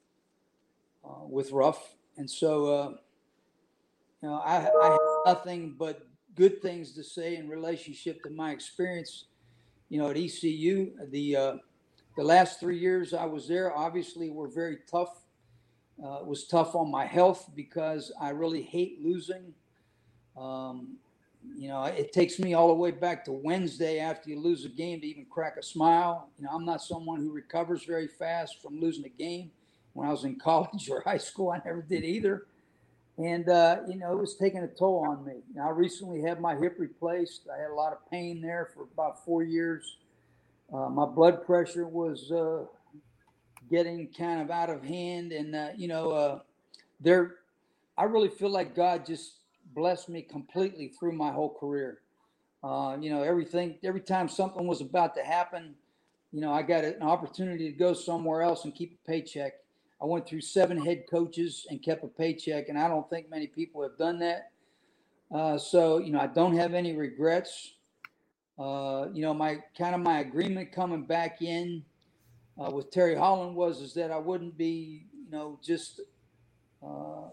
uh, with Ruff. And so, uh, you know, I, I have nothing but good things to say in relationship to my experience, you know, at E C U. The, uh, the last three years I was there, obviously, were very tough. Uh, it was tough on my health because I really hate losing. Um, you know, it takes me all the way back to Wednesday after you lose a game to even crack a smile. You know, I'm not someone who recovers very fast from losing a game. When I was in college or high school, I never did either. And, uh, you know, it was taking a toll on me. Now, I recently had my hip replaced. I had a lot of pain there for about four years. Uh, my blood pressure was uh, getting kind of out of hand. And, uh, you know, uh, there, I really feel like God just blessed me completely through my whole career. Uh, you know, everything, every time something was about to happen, you know, I got an opportunity to go somewhere else and keep a paycheck. I went through seven head coaches and kept a paycheck, and I don't think many people have done that. Uh, so, you know, I don't have any regrets. Uh, you know, my kind of my agreement coming back in uh, with Terry Holland was is that I wouldn't be, you know, just, uh,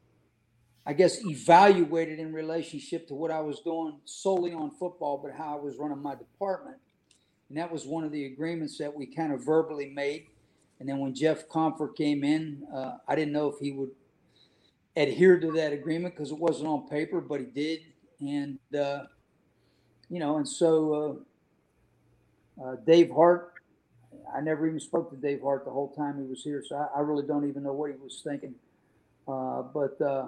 I guess, evaluated in relationship to what I was doing solely on football, but how I was running my department. And that was one of the agreements that we kind of verbally made. And then when Jeff Compher came in, uh, I didn't know if he would adhere to that agreement because it wasn't on paper, but he did. And, uh, you know, and so uh, uh, Dave Hart, I never even spoke to Dave Hart the whole time he was here. So I, I really don't even know what he was thinking. Uh, but, uh,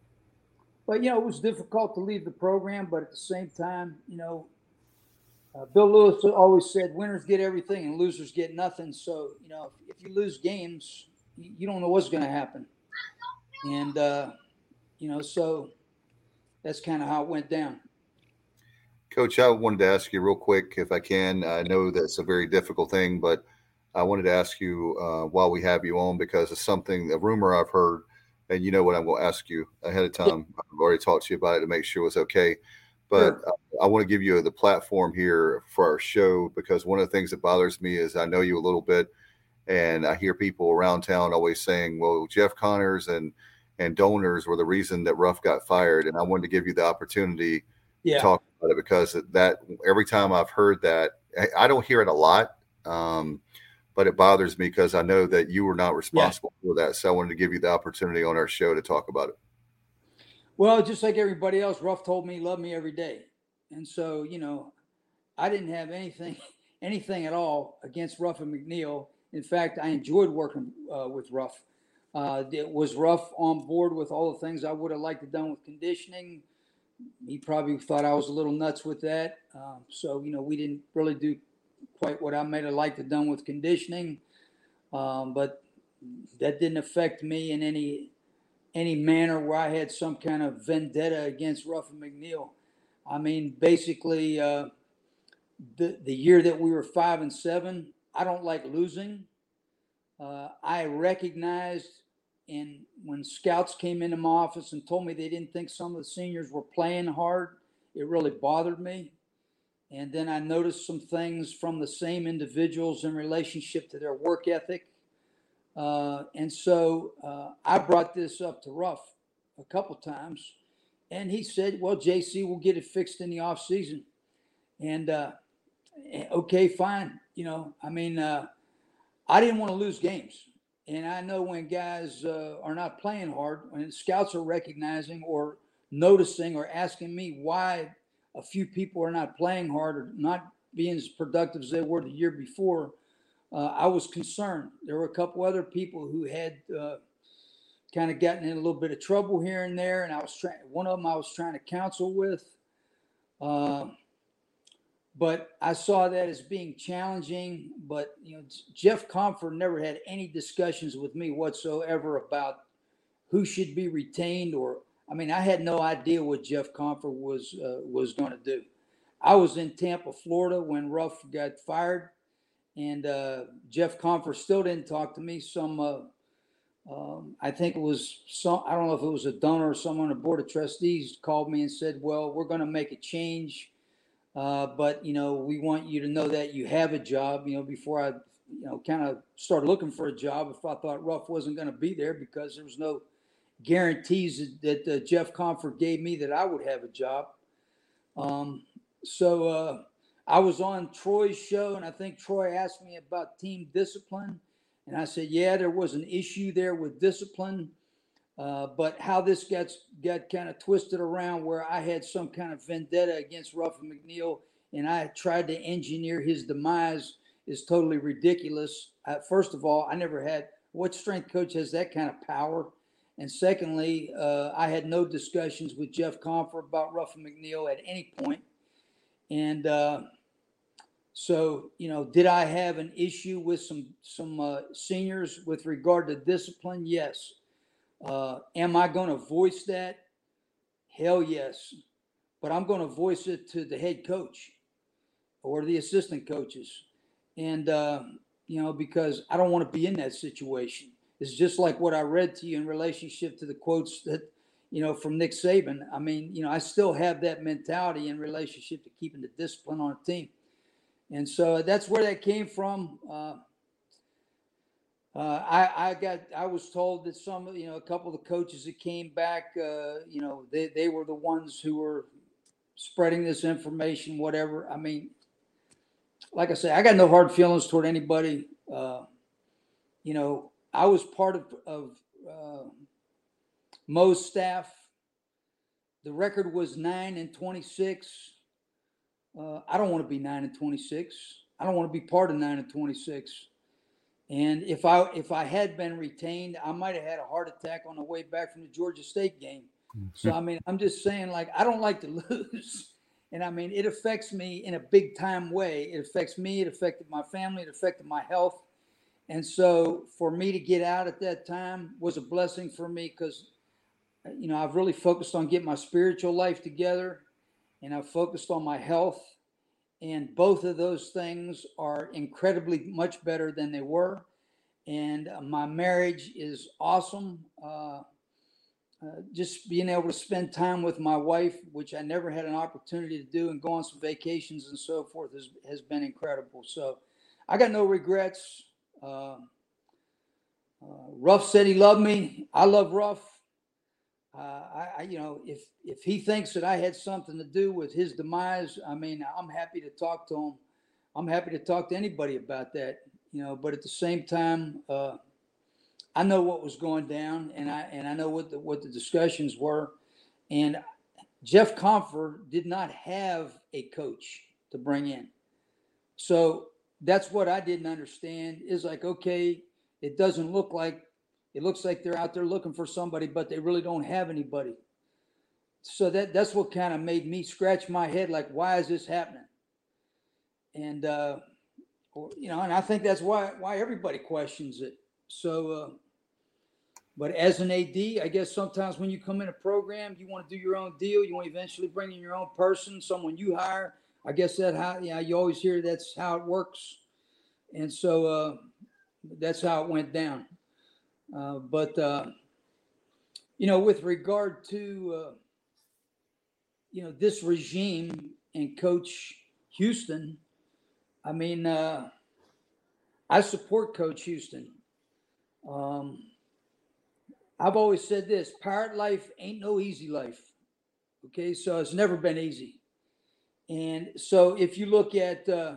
but, you know, it was difficult to leave the program. But at the same time, you know, Uh, Bill Lewis always said winners get everything and losers get nothing. So, you know, if, if you lose games, you, you don't know what's going to happen. And, uh, you know, so that's kind of how it went down. Coach, I wanted to ask you real quick, if I can. I know that's a very difficult thing, but I wanted to ask you uh, while we have you on, because it's something, a rumor I've heard, and you know what I'm going to ask you ahead of time. Yeah. I've already talked to you about it to make sure it's okay. But sure. I, I want to give you the platform here for our show, because one of the things that bothers me is I know you a little bit, and I hear people around town always saying, well, Jeff Connors and and donors were the reason that Ruff got fired. And I wanted to give you the opportunity yeah. to talk about it, because that every time I've heard that, I don't hear it a lot, um, but it bothers me because I know that you were not responsible yeah. for that. So I wanted to give you the opportunity on our show to talk about it. Well, just like everybody else, Ruff told me he loved me every day. And so, you know, I didn't have anything, anything at all against Ruff and McNeil. In fact, I enjoyed working uh, with Ruff. Uh, it was Ruff on board with all the things I would have liked to done with conditioning. He probably thought I was a little nuts with that. Um, so, you know, we didn't really do quite what I might have liked to have done with conditioning. Um, but that didn't affect me in any any manner where I had some kind of vendetta against Ruff and McNeil. I mean, basically, uh, the the year that we were five and seven, I don't like losing. Uh, I recognized, and when scouts came into my office and told me they didn't think some of the seniors were playing hard, it really bothered me. And then I noticed some things from the same individuals in relationship to their work ethic. Uh, and so uh, I brought this up to Ruff a couple times, and he said, well, J C, we'll get it fixed in the off season. And uh, okay, fine. You know, I mean, uh, I didn't want to lose games. And I know when guys uh, are not playing hard, when scouts are recognizing or noticing or asking me why a few people are not playing hard or not being as productive as they were the year before, uh, I was concerned. There were a couple other people who had uh, kind of gotten in a little bit of trouble here and there, and I was trying. One of them I was trying to counsel with. Uh, But I saw that as being challenging. But, you know, Jeff Compher never had any discussions with me whatsoever about who should be retained. Or, I mean, I had no idea what Jeff Compher was uh, was going to do. I was in Tampa, Florida when Ruff got fired, and uh, Jeff Compher still didn't talk to me. Some, uh, um, I think it was some, I don't know if it was a donor or someone on the board of trustees called me and said, well, we're going to make a change. Uh, but, you know, we want you to know that you have a job, you know, before I, you know, kind of started looking for a job, if I thought Ruff wasn't going to be there, because there was no guarantees that, that uh, Jeff Comfort gave me that I would have a job. Um, so uh, I was on Troy's show, and I think Troy asked me about team discipline. And I said, yeah, there was an issue there with discipline. Uh, but how this gets got kind of twisted around, where I had some kind of vendetta against Ruffin McNeill and I tried to engineer his demise, is totally ridiculous. Uh, first of all, I never had, what strength coach has that kind of power? And secondly, uh, I had no discussions with Jeff Comfort about Ruffin McNeill at any point. And uh, so, you know, did I have an issue with some some uh, seniors with regard to discipline? Yes. Uh, am I going to voice that? Hell yes. But I'm going to voice it to the head coach or the assistant coaches. And, uh, you know, because I don't want to be in that situation. It's just like what I read to you in relationship to the quotes that, you know, from Nick Saban. I mean, you know, I still have that mentality in relationship to keeping the discipline on a team. And so that's where that came from. Uh, Uh, I, I got, I was told that some, you know, a couple of the coaches that came back, uh, you know, they, they were the ones who were spreading this information, whatever. I mean, like I say, I got no hard feelings toward anybody. Uh, you know, I was part of, of uh, Mo's staff. The record was nine and twenty-six. Uh, I don't want to be nine and twenty-six. I don't want to be part of nine and twenty-six. And if I if I had been retained, I might have had a heart attack on the way back from the Georgia State game. So, I mean, I'm just saying, like, I don't like to lose. And, I mean, it affects me in a big-time way. It affects me. It affected my family. It affected my health. And so for me to get out at that time was a blessing for me because, you know, I've really focused on getting my spiritual life together, and I've focused on my health. And both of those things are incredibly much better than they were. And uh, my marriage is awesome. Uh, uh, just being able to spend time with my wife, which I never had an opportunity to do, and go on some vacations and so forth has, has been incredible. So I got no regrets. Uh, uh, Ruff said he loved me. I love Ruff. Uh, I, I, you know, if if he thinks that I had something to do with his demise, I mean, I'm happy to talk to him. I'm happy to talk to anybody about that, you know. But at the same time, uh, I know what was going down, and I and I know what the what the discussions were. And Jeff Comfort did not have a coach to bring in, so that's what I didn't understand. Is like, okay, it doesn't look like. It looks like they're out there looking for somebody, but they really don't have anybody. So that that's what kind of made me scratch my head, like, why is this happening? And, uh, you know, and I think that's why why everybody questions it. So, uh, but as an A D, I guess sometimes when you come in a program, you want to do your own deal. You want to eventually bring in your own person, someone you hire. I guess that how, yeah, you always hear that's how it works. And so uh, that's how it went down. Uh, but, uh, you know, with regard to, uh, you know, this regime and Coach Houston, I mean, uh, I support Coach Houston. Um, I've always said this, pirate life ain't no easy life. Okay, so it's never been easy. And so if you look at uh,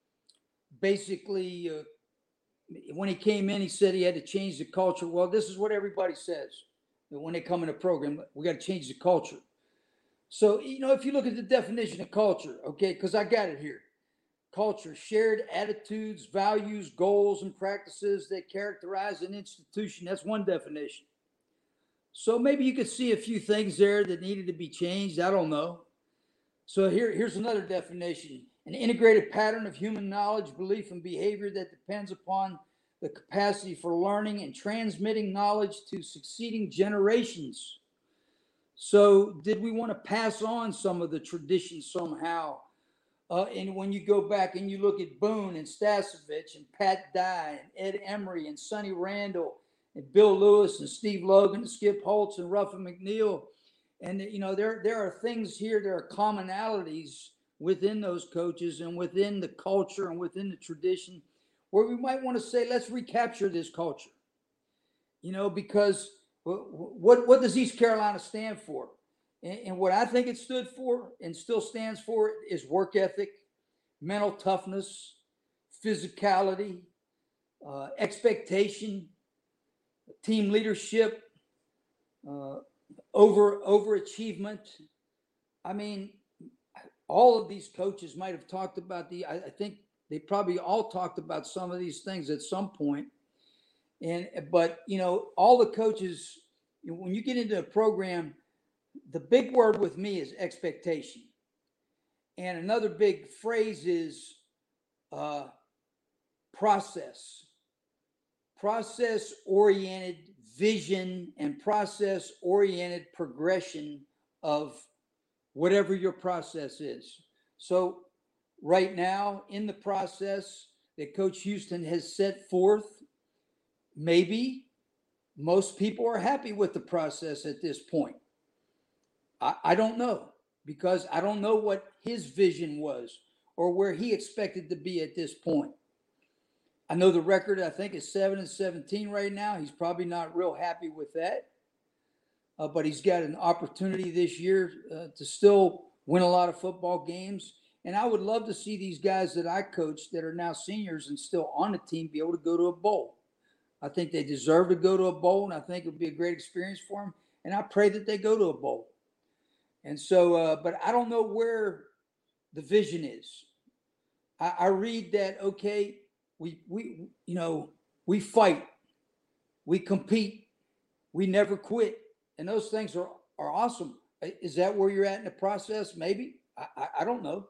basically uh, when he came in, he said he had to change the culture. Well, this is what everybody says when they come in a program. We got to change the culture. So, you know, if you look at the definition of culture, okay, because I got it here. Culture, shared attitudes, values, goals, and practices that characterize an institution. That's one definition. So maybe you could see a few things there that needed to be changed. I don't know. So here, here's another definition. An integrated pattern of human knowledge, belief, and behavior that depends upon the capacity for learning and transmitting knowledge to succeeding generations. So did we want to pass on some of the traditions somehow? Uh, and when you go back and you look at Boone and Stasevich and Pat Dye and Ed Emery and Sonny Randall and Bill Lewis and Steve Logan and Skip Holtz and Ruffin McNeill, and, you know, there, there are things here, there are commonalities within those coaches and within the culture and within the tradition where we might want to say, let's recapture this culture. You know, because what, what does East Carolina stand for? And, and what I think it stood for and still stands for is work ethic, mental toughness, physicality, uh, expectation, team leadership, uh, over overachievement. I mean, all of these coaches might have talked about the, I, I think they probably all talked about some of these things at some point. And, but, you know, all the coaches, when you get into a program, the big word with me is expectation. And another big phrase is uh, process, process-oriented vision and process-oriented progression of whatever your process is. So right now in the process that Coach Houston has set forth, maybe most people are happy with the process at this point. I, I don't know, because I don't know what his vision was or where he expected to be at this point. I know the record, I think, is seven and seventeen right now. He's probably not real happy with that. Uh, but he's got an opportunity this year uh, to still win a lot of football games. And I would love to see these guys that I coached that are now seniors and still on the team be able to go to a bowl. I think they deserve to go to a bowl, and I think it would be a great experience for them. And I pray that they go to a bowl. And so, uh, but I don't know where the vision is. I, I read that, okay, we, we, you know, we fight, we compete, we never quit. And those things are, are awesome. Is that where you're at in the process? Maybe. I, I, I don't know.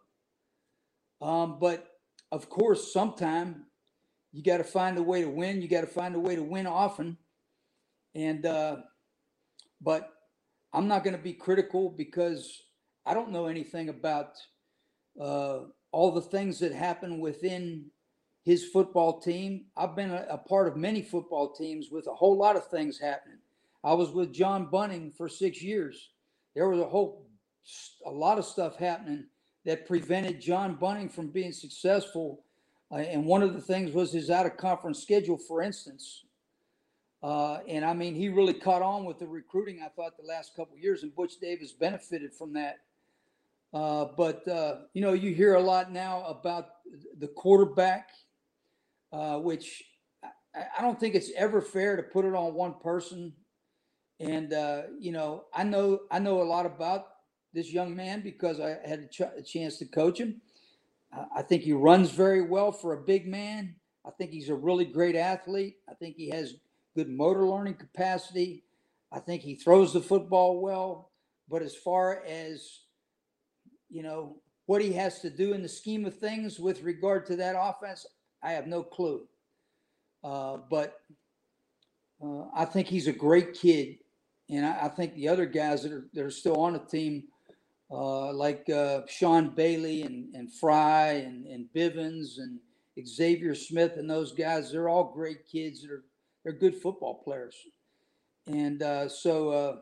Um, but of course, sometime you got to find a way to win. You got to find a way to win often. And, uh, but I'm not going to be critical because I don't know anything about uh, all the things that happen within his football team. I've been a, a part of many football teams with a whole lot of things happening. I was with John Bunning for six years. There was a whole, a lot of stuff happening that prevented John Bunning from being successful. Uh, and one of the things was his out-of-conference schedule, for instance. Uh, and, I mean, he really caught on with the recruiting, I thought, the last couple of years, and Butch Davis benefited from that. Uh, but, uh, you know, you hear a lot now about the quarterback, uh, which I, I don't think it's ever fair to put it on one person. And, uh, you know, I know I know a lot about this young man because I had a, ch- a chance to coach him. Uh, I think he runs very well for a big man. I think he's a really great athlete. I think he has good motor learning capacity. I think he throws the football well. But as far as, you know, what he has to do in the scheme of things with regard to that offense, I have no clue. Uh, but uh, I think he's a great kid. And I, I think the other guys that are that are still on the team, uh, like uh, Sean Bailey and, and Fry and, and Bivens and Xavier Smith and those guys, they're all great kids that are they're good football players. And uh, so uh,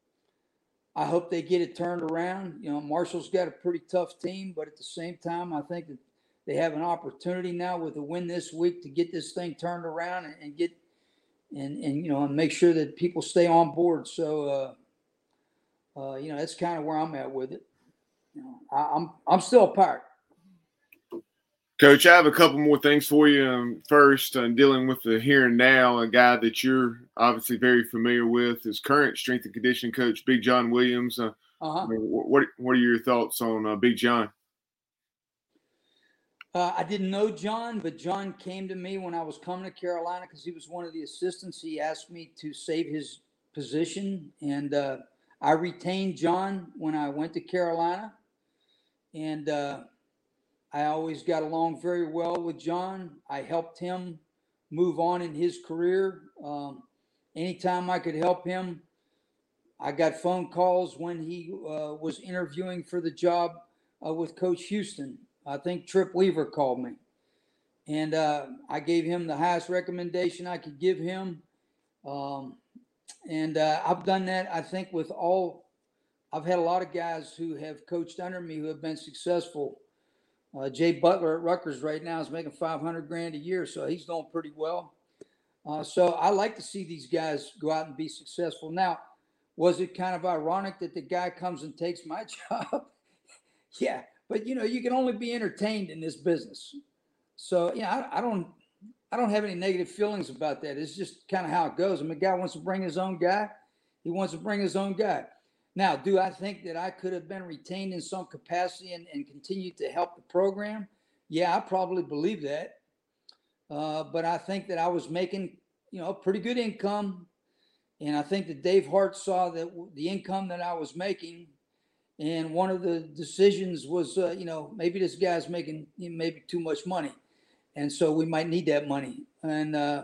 I hope they get it turned around. You know, Marshall's got a pretty tough team, but at the same time, I think that they have an opportunity now with a win this week to get this thing turned around and, and get and and you know and make sure that people stay on board. So uh, uh, you know, that's kind of where I'm at with it. You know, I, I'm I'm still a Pirate. Coach, I have a couple more things for you. Um, first, uh, dealing with the here and now, a guy that you're obviously very familiar with is current strength and conditioning coach, Big John Williams. Uh, uh-huh. I mean, what What are your thoughts on uh, Big John? Uh, I didn't know John, but John came to me when I was coming to Carolina because he was one of the assistants. He asked me to save his position, and uh, I retained John when I went to Carolina. And uh, I always got along very well with John. I helped him move on in his career. Um, anytime I could help him, I got phone calls when he uh, was interviewing for the job uh, with Coach Houston. I think Trip Weaver called me, and uh, I gave him the highest recommendation I could give him. Um, and uh, I've done that, I think, with all I've had a lot of guys who have coached under me who have been successful. Uh, Jay Butler at Rutgers right now is making five hundred grand a year, so he's doing pretty well. Uh, so I like to see these guys go out and be successful. Now, was it kind of ironic that the guy comes and takes my job? Yeah, but you know, you can only be entertained in this business. So yeah, I, I don't, I don't have any negative feelings about that. It's just kind of how it goes. I mean, a guy wants to bring his own guy. He wants to bring his own guy. Now, do I think that I could have been retained in some capacity and, and continue to help the program? Yeah, I probably believe that. Uh, but I think that I was making, you know, pretty good income. And I think that Dave Hart saw that the income that I was making. And one of the decisions was, uh, you know, maybe this guy's making maybe too much money. And so we might need that money. And uh,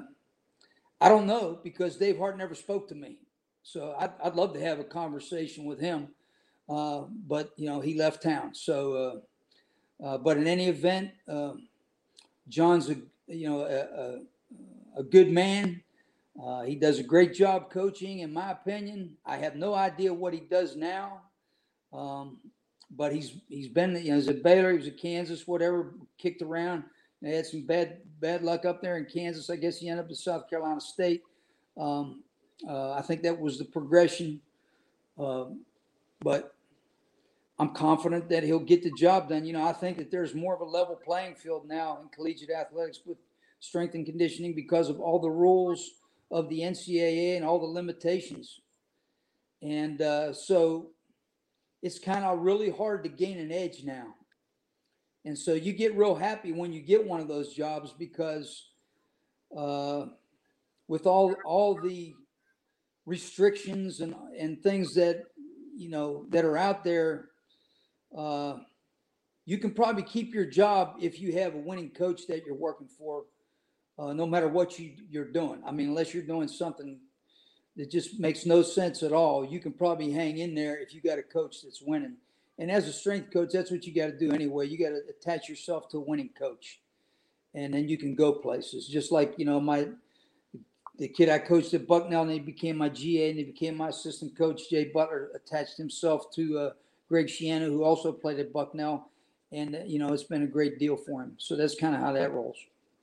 I don't know, because Dave Hart never spoke to me. So I'd, I'd love to have a conversation with him. Uh, but, you know, he left town. So, uh, uh, but in any event, uh, John's, a you know, a, a, a good man. Uh, he does a great job coaching, in my opinion. I have no idea what he does now. Um, but he's he's been, you know, he's at Baylor, he was at Kansas, whatever, kicked around. They had some bad bad luck up there in Kansas. I guess he ended up at South Carolina State. Um, uh, I think that was the progression. Uh, but I'm confident that he'll get the job done. You know, I think that there's more of a level playing field now in collegiate athletics with strength and conditioning because of all the rules of the N C double A and all the limitations. And uh, so it's kind of really hard to gain an edge now. And so you get real happy when you get one of those jobs because uh, with all all the restrictions and, and things that, you know, that are out there, uh, you can probably keep your job if you have a winning coach that you're working for, uh, no matter what you, you're doing. I mean, unless you're doing something that just makes no sense at all, you can probably hang in there if you got a coach that's winning. And as a strength coach, that's what you got to do anyway. You got to attach yourself to a winning coach, and then you can go places. Just like, you know, my the kid I coached at Bucknell, and he became my G A, and he became my assistant coach. Jay Butler attached himself to uh, Greg Schiano, who also played at Bucknell, and uh, you know, it's been a great deal for him. So that's kind of how that rolls.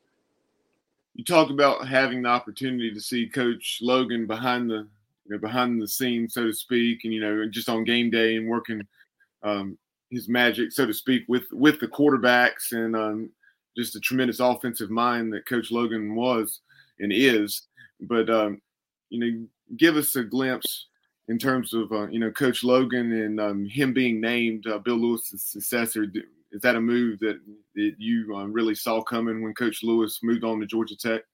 You talk about having the opportunity to see Coach Logan behind the, you know, behind the scenes, so to speak, and, you know, just on game day and working um, his magic, so to speak, with, with the quarterbacks, and um, just a tremendous offensive mind that Coach Logan was and is. But, um, you know, give us a glimpse in terms of, uh, you know, Coach Logan and um, him being named uh, Bill Lewis's successor. Is that a move that, that you um, really saw coming when Coach Lewis moved on to Georgia Tech?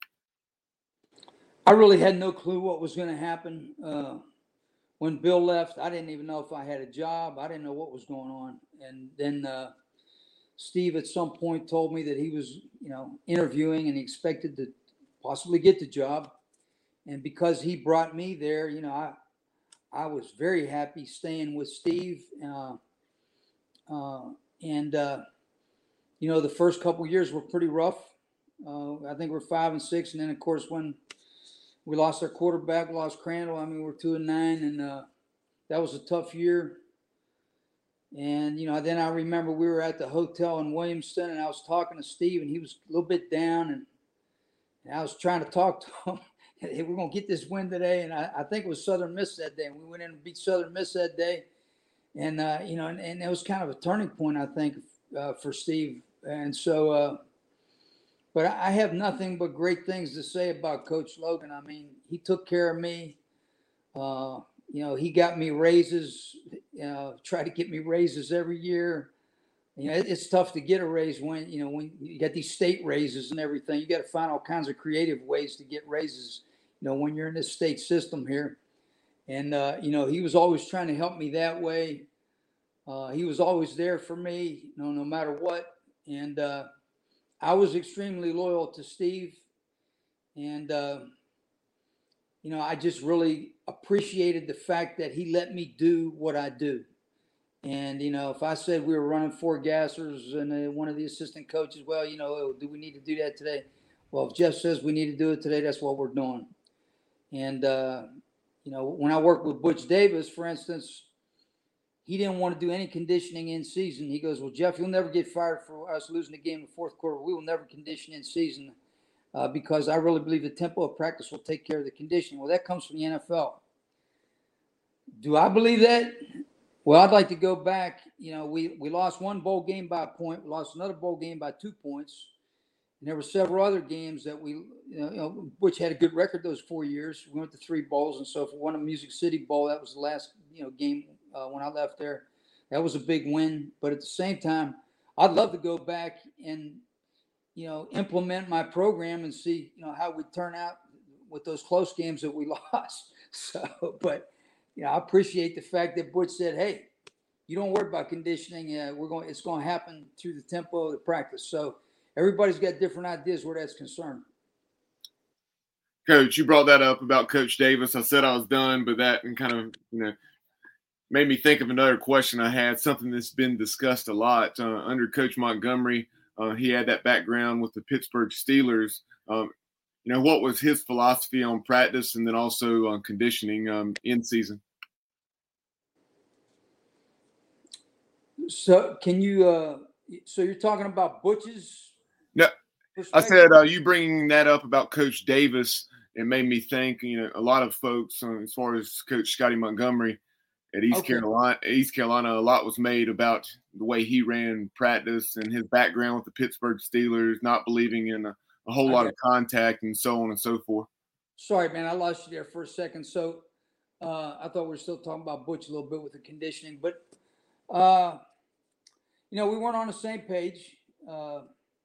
I really had no clue what was going to happen. Uh, when Bill left, I didn't even know if I had a job. I didn't know what was going on. And then uh, Steve at some point told me that he was, you know, interviewing and he expected to possibly get the job. And because he brought me there, you know, I I was very happy staying with Steve. Uh, uh, and, uh, you know, the first couple of years were pretty rough. Uh, I think we're five and six. And then, of course, when we lost our quarterback, lost Crandall, I mean, we're two and nine. And uh, that was a tough year. And, you know, then I remember we were at the hotel in Williamston, and I was talking to Steve, and he was a little bit down. And, and I was trying to talk to him. Hey, we're going to get this win today. And I, I think it was Southern Miss that day. We went in and beat Southern Miss that day. And, uh, you know, and, and it was kind of a turning point, I think, uh, for Steve. And so, uh, but I have nothing but great things to say about Coach Logan. I mean, he took care of me. Uh, you know, he got me raises, you know, try to get me raises every year. You know, it, it's tough to get a raise when, you know, when you got these state raises and everything. You got to find all kinds of creative ways to get raises, you know, when you're in this state system here. And, uh, you know, he was always trying to help me that way. Uh, he was always there for me, you know, no matter what. And uh, I was extremely loyal to Steve. And, uh, you know, I just really appreciated the fact that he let me do what I do. And, you know, if I said we were running four gassers and uh, one of the assistant coaches, well, you know, do we need to do that today? Well, if Jeff says we need to do it today, that's what we're doing. And, uh, you know, when I worked with Butch Davis, for instance, he didn't want to do any conditioning in season. He goes, well, Jeff, you'll never get fired for us losing the game in the fourth quarter. We will never condition in season uh, because I really believe the tempo of practice will take care of the conditioning. Well, that comes from the N F L. Do I believe that? Well, I'd like to go back. You know, we, we lost one bowl game by a point. We lost another bowl game by two points. And there were several other games that we, you know, you know, Butch had a good record those four years. We went to three bowls. And so if we won a Music City Bowl, that was the last, you know, game uh, when I left there. That was a big win. But at the same time, I'd love to go back and, you know, implement my program and see, you know, how we turn out with those close games that we lost. So, but, you know, I appreciate the fact that Butch said, hey, you don't worry about conditioning. Uh, we're going, it's going to happen through the tempo of the practice. So everybody's got different ideas where that's concerned. Coach, you brought that up about Coach Davis. I said I was done, but that and kind of, you know, made me think of another question I had, something that's been discussed a lot. Uh, under Coach Montgomery, uh, he had that background with the Pittsburgh Steelers. Um, you know, what was his philosophy on practice and then also on conditioning um, in season? So can you uh, – so you're talking about Butch's – No, I said uh, you bringing that up about Coach Davis, it made me think, you know, a lot of folks, uh, as far as Coach Scotty Montgomery at East okay. Carolina, East Carolina, a lot was made about the way he ran practice and his background with the Pittsburgh Steelers, not believing in a, a whole okay. lot of contact and so on and so forth. Sorry, man, I lost you there for a second. So uh, I thought we were still talking about Butch a little bit with the conditioning, but uh, – you know, we weren't on the same page. Uh,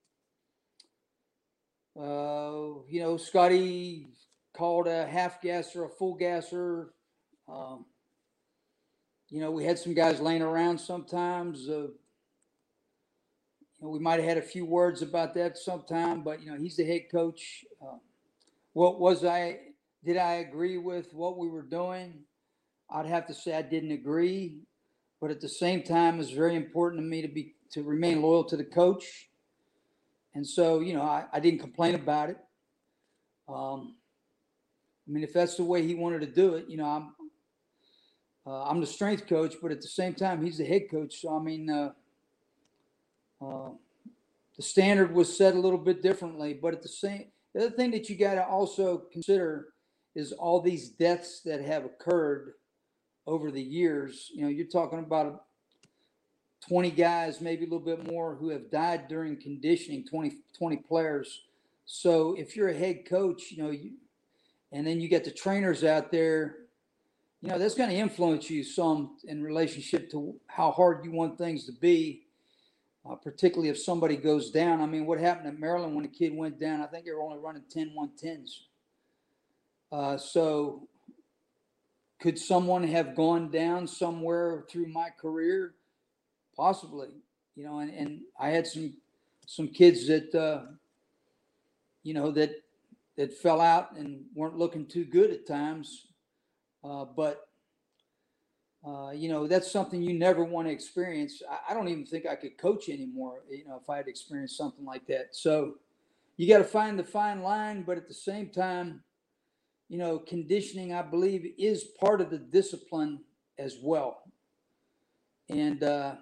uh, you know, Scotty called a half gasser a full gasser. Um, you know, we had some guys laying around sometimes. Uh, you know, we might have had a few words about that sometime, but, you know, he's the head coach. Uh, what was I, did I agree with what we were doing? I'd have to say I didn't agree. But at the same time, it's very important to me to be to remain loyal to the coach. And so, you know, I, I didn't complain about it. Um, I mean, if that's the way he wanted to do it, you know, I'm uh, I'm the strength coach, but at the same time, he's the head coach. So, I mean, uh, uh, the standard was set a little bit differently. But at the same, the other thing that you got to also consider is all these deaths that have occurred over the years. You know, you're talking about twenty guys, maybe a little bit more, who have died during conditioning, twenty, twenty players. So if you're a head coach, you know, you, and then you get the trainers out there, you know, that's going to influence you some in relationship to how hard you want things to be, uh, particularly if somebody goes down. I mean, what happened at Maryland when a kid went down? I think they were only running ten one tens. Uh, so could someone have gone down somewhere through my career? Possibly, you know, and, and I had some some kids that, uh, you know, that that fell out and weren't looking too good at times. Uh, but, uh, you know, that's something you never want to experience. I, I don't even think I could coach anymore, you know, if I had experienced something like that. So you got to find the fine line, but at the same time, you know, conditioning, I believe, is part of the discipline as well. And uh,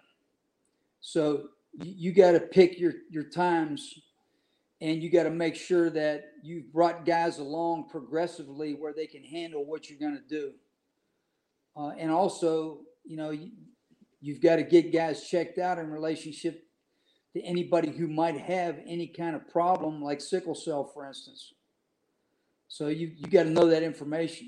so you, you got to pick your, your times, and you got to make sure that you've brought guys along progressively where they can handle what you're going to do. Uh, and also, you know, you, you've got to get guys checked out in relationship to anybody who might have any kind of problem, like sickle cell, for instance. So you you got to know that information.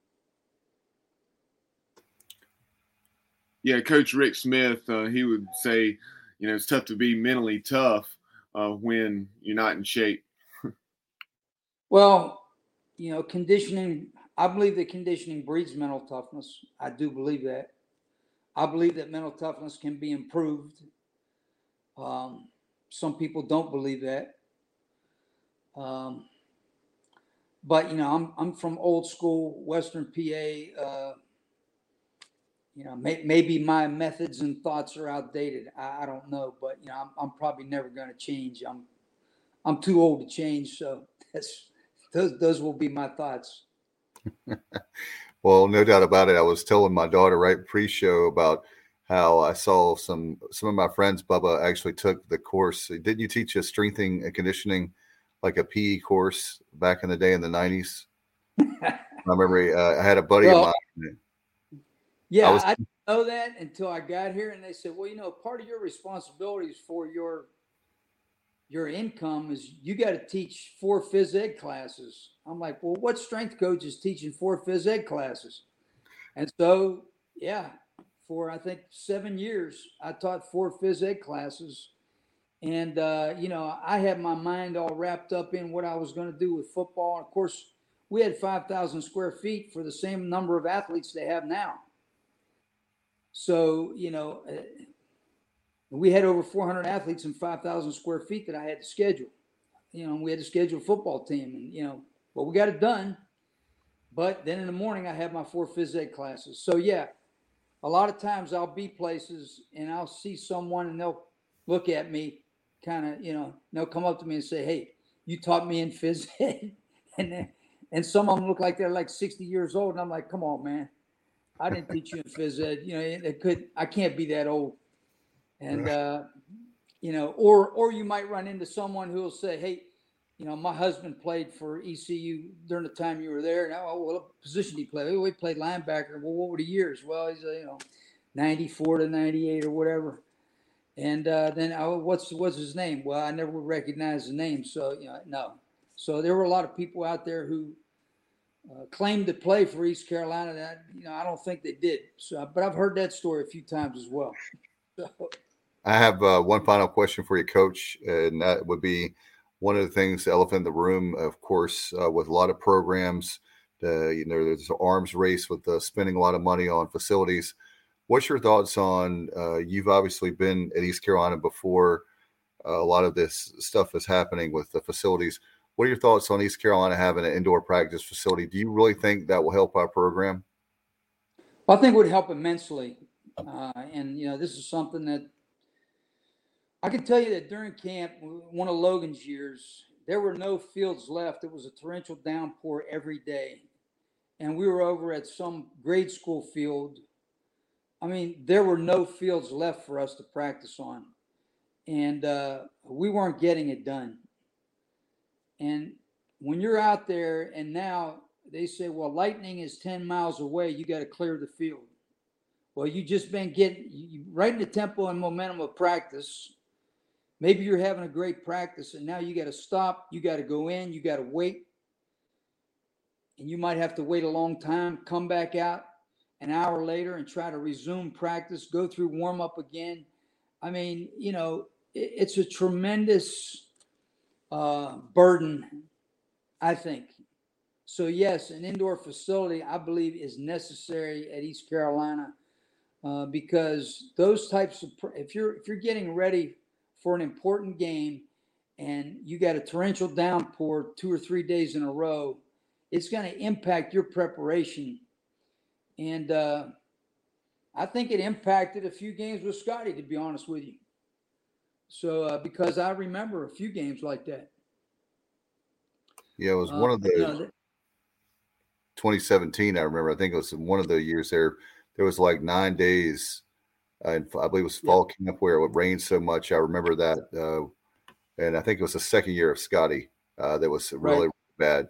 Yeah, Coach Rick Smith, uh, he would say, you know, it's tough to be mentally tough uh, when you're not in shape. Well, you know, conditioning, I believe that conditioning breeds mental toughness. I do believe that. I believe that mental toughness can be improved. Um, some people don't believe that. Um, but, you know, I'm I'm from old school Western P A. Uh, you know, may, maybe my methods and thoughts are outdated. I, I don't know, but, you know, I'm, I'm probably never going to change. I'm I'm too old to change, so that's those those will be my thoughts. Well, no doubt about it. I was telling my daughter right pre-show about how I saw some some of my friends, Bubba, actually took the course. Didn't you teach a strengthening and conditioning, like a P E course back in the day in the nineties? I remember uh, I had a buddy well, of mine. Yeah, I, was, I didn't know that until I got here, and they said, well, you know, part of your responsibilities for your your income is you got to teach four phys ed classes. I'm like, well, what strength coach is teaching four phys ed classes? And so, yeah, for I think seven years, I taught four phys ed classes. And, uh, you know, I had my mind all wrapped up in what I was going to do with football. And of course, we had five thousand square feet for the same number of athletes they have now. So, you know, we had over four hundred athletes in five thousand square feet that I had to schedule. You know, we had to schedule a football team and, you know, well, we got it done. But then in the morning, I have my four phys ed classes. So, yeah, a lot of times I'll be places and I'll see someone and they'll look at me kind of, you know, they'll come up to me and say, hey, you taught me in phys ed. and then, and some of them look like they're like sixty years old. And I'm like, come on, man. I didn't teach you in phys ed. You know, it could, I can't be that old. And, uh, you know, or, or you might run into someone who will say, hey, you know, my husband played for E C U during the time you were there. Now, well, what position did he play? Well, he played linebacker. Well, what were the years? Well, he's, uh, you know, ninety-four to ninety-eight or whatever. And uh, then, I, what's what's his name? Well, I never would recognize his name. So, you know, no. So there were a lot of people out there who uh, claimed to play for East Carolina. That, you know, I don't think they did. So, but I've heard that story a few times as well. So. I have uh, one final question for you, Coach, and that would be one of the things, the elephant in the room, of course, uh, with a lot of programs, uh, you know, there's an arms race with uh, spending a lot of money on facilities. What's your thoughts on, uh, you've obviously been at East Carolina before uh, a lot of this stuff is happening with the facilities. What are your thoughts on East Carolina having an indoor practice facility? Do you really think that will help our program? Well, I think it would help immensely. Uh, and, you know, this is something that I can tell you that during camp, one of Logan's years, there were no fields left. It was a torrential downpour every day. And we were over at some grade school field. I mean, there were no fields left for us to practice on. And uh, we weren't getting it done. And when you're out there and now they say, well, lightning is ten miles away, you got to clear the field. Well, you just been getting you, right in the tempo and momentum of practice. Maybe you're having a great practice and now you got to stop. You got to go in. You got to wait. And you might have to wait a long time, come back out an hour later and try to resume practice, go through warm up again. I mean, you know, it, it's a tremendous uh, burden, I think. So, yes, an indoor facility, I believe, is necessary at East Carolina uh, because those types of, if you're if you're getting ready for an important game and you got a torrential downpour two or three days in a row, it's going to impact your preparation. And uh, I think it impacted a few games with Scotty, to be honest with you. So, uh, because I remember a few games like that. Yeah, it was one uh, of the you know, twenty seventeen, I remember. I think it was one of the years there. There was like nine days. Uh, I believe it was fall yeah. camp where it would rain so much. I remember that. Uh, and I think it was the second year of Scotty uh, that was really, right. really bad.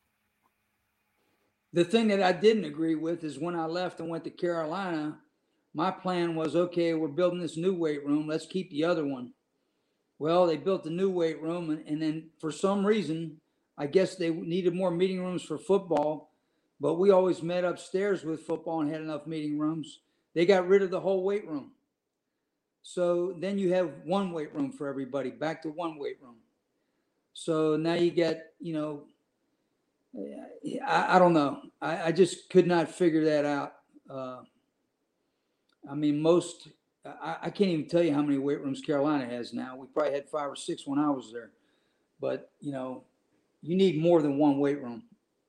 The thing that I didn't agree with is when I left and went to Carolina, my plan was, okay, we're building this new weight room. Let's keep the other one. Well, they built the new weight room. And, and then for some reason, I guess they needed more meeting rooms for football. But we always met upstairs with football and had enough meeting rooms. They got rid of the whole weight room. So then you have one weight room for everybody, back to one weight room. So now you get, you know, I, I don't know. I, I just could not figure that out. Uh, I mean, most, I, I can't even tell you how many weight rooms Carolina has now. We probably had five or six when I was there. But, you know, you need more than one weight room.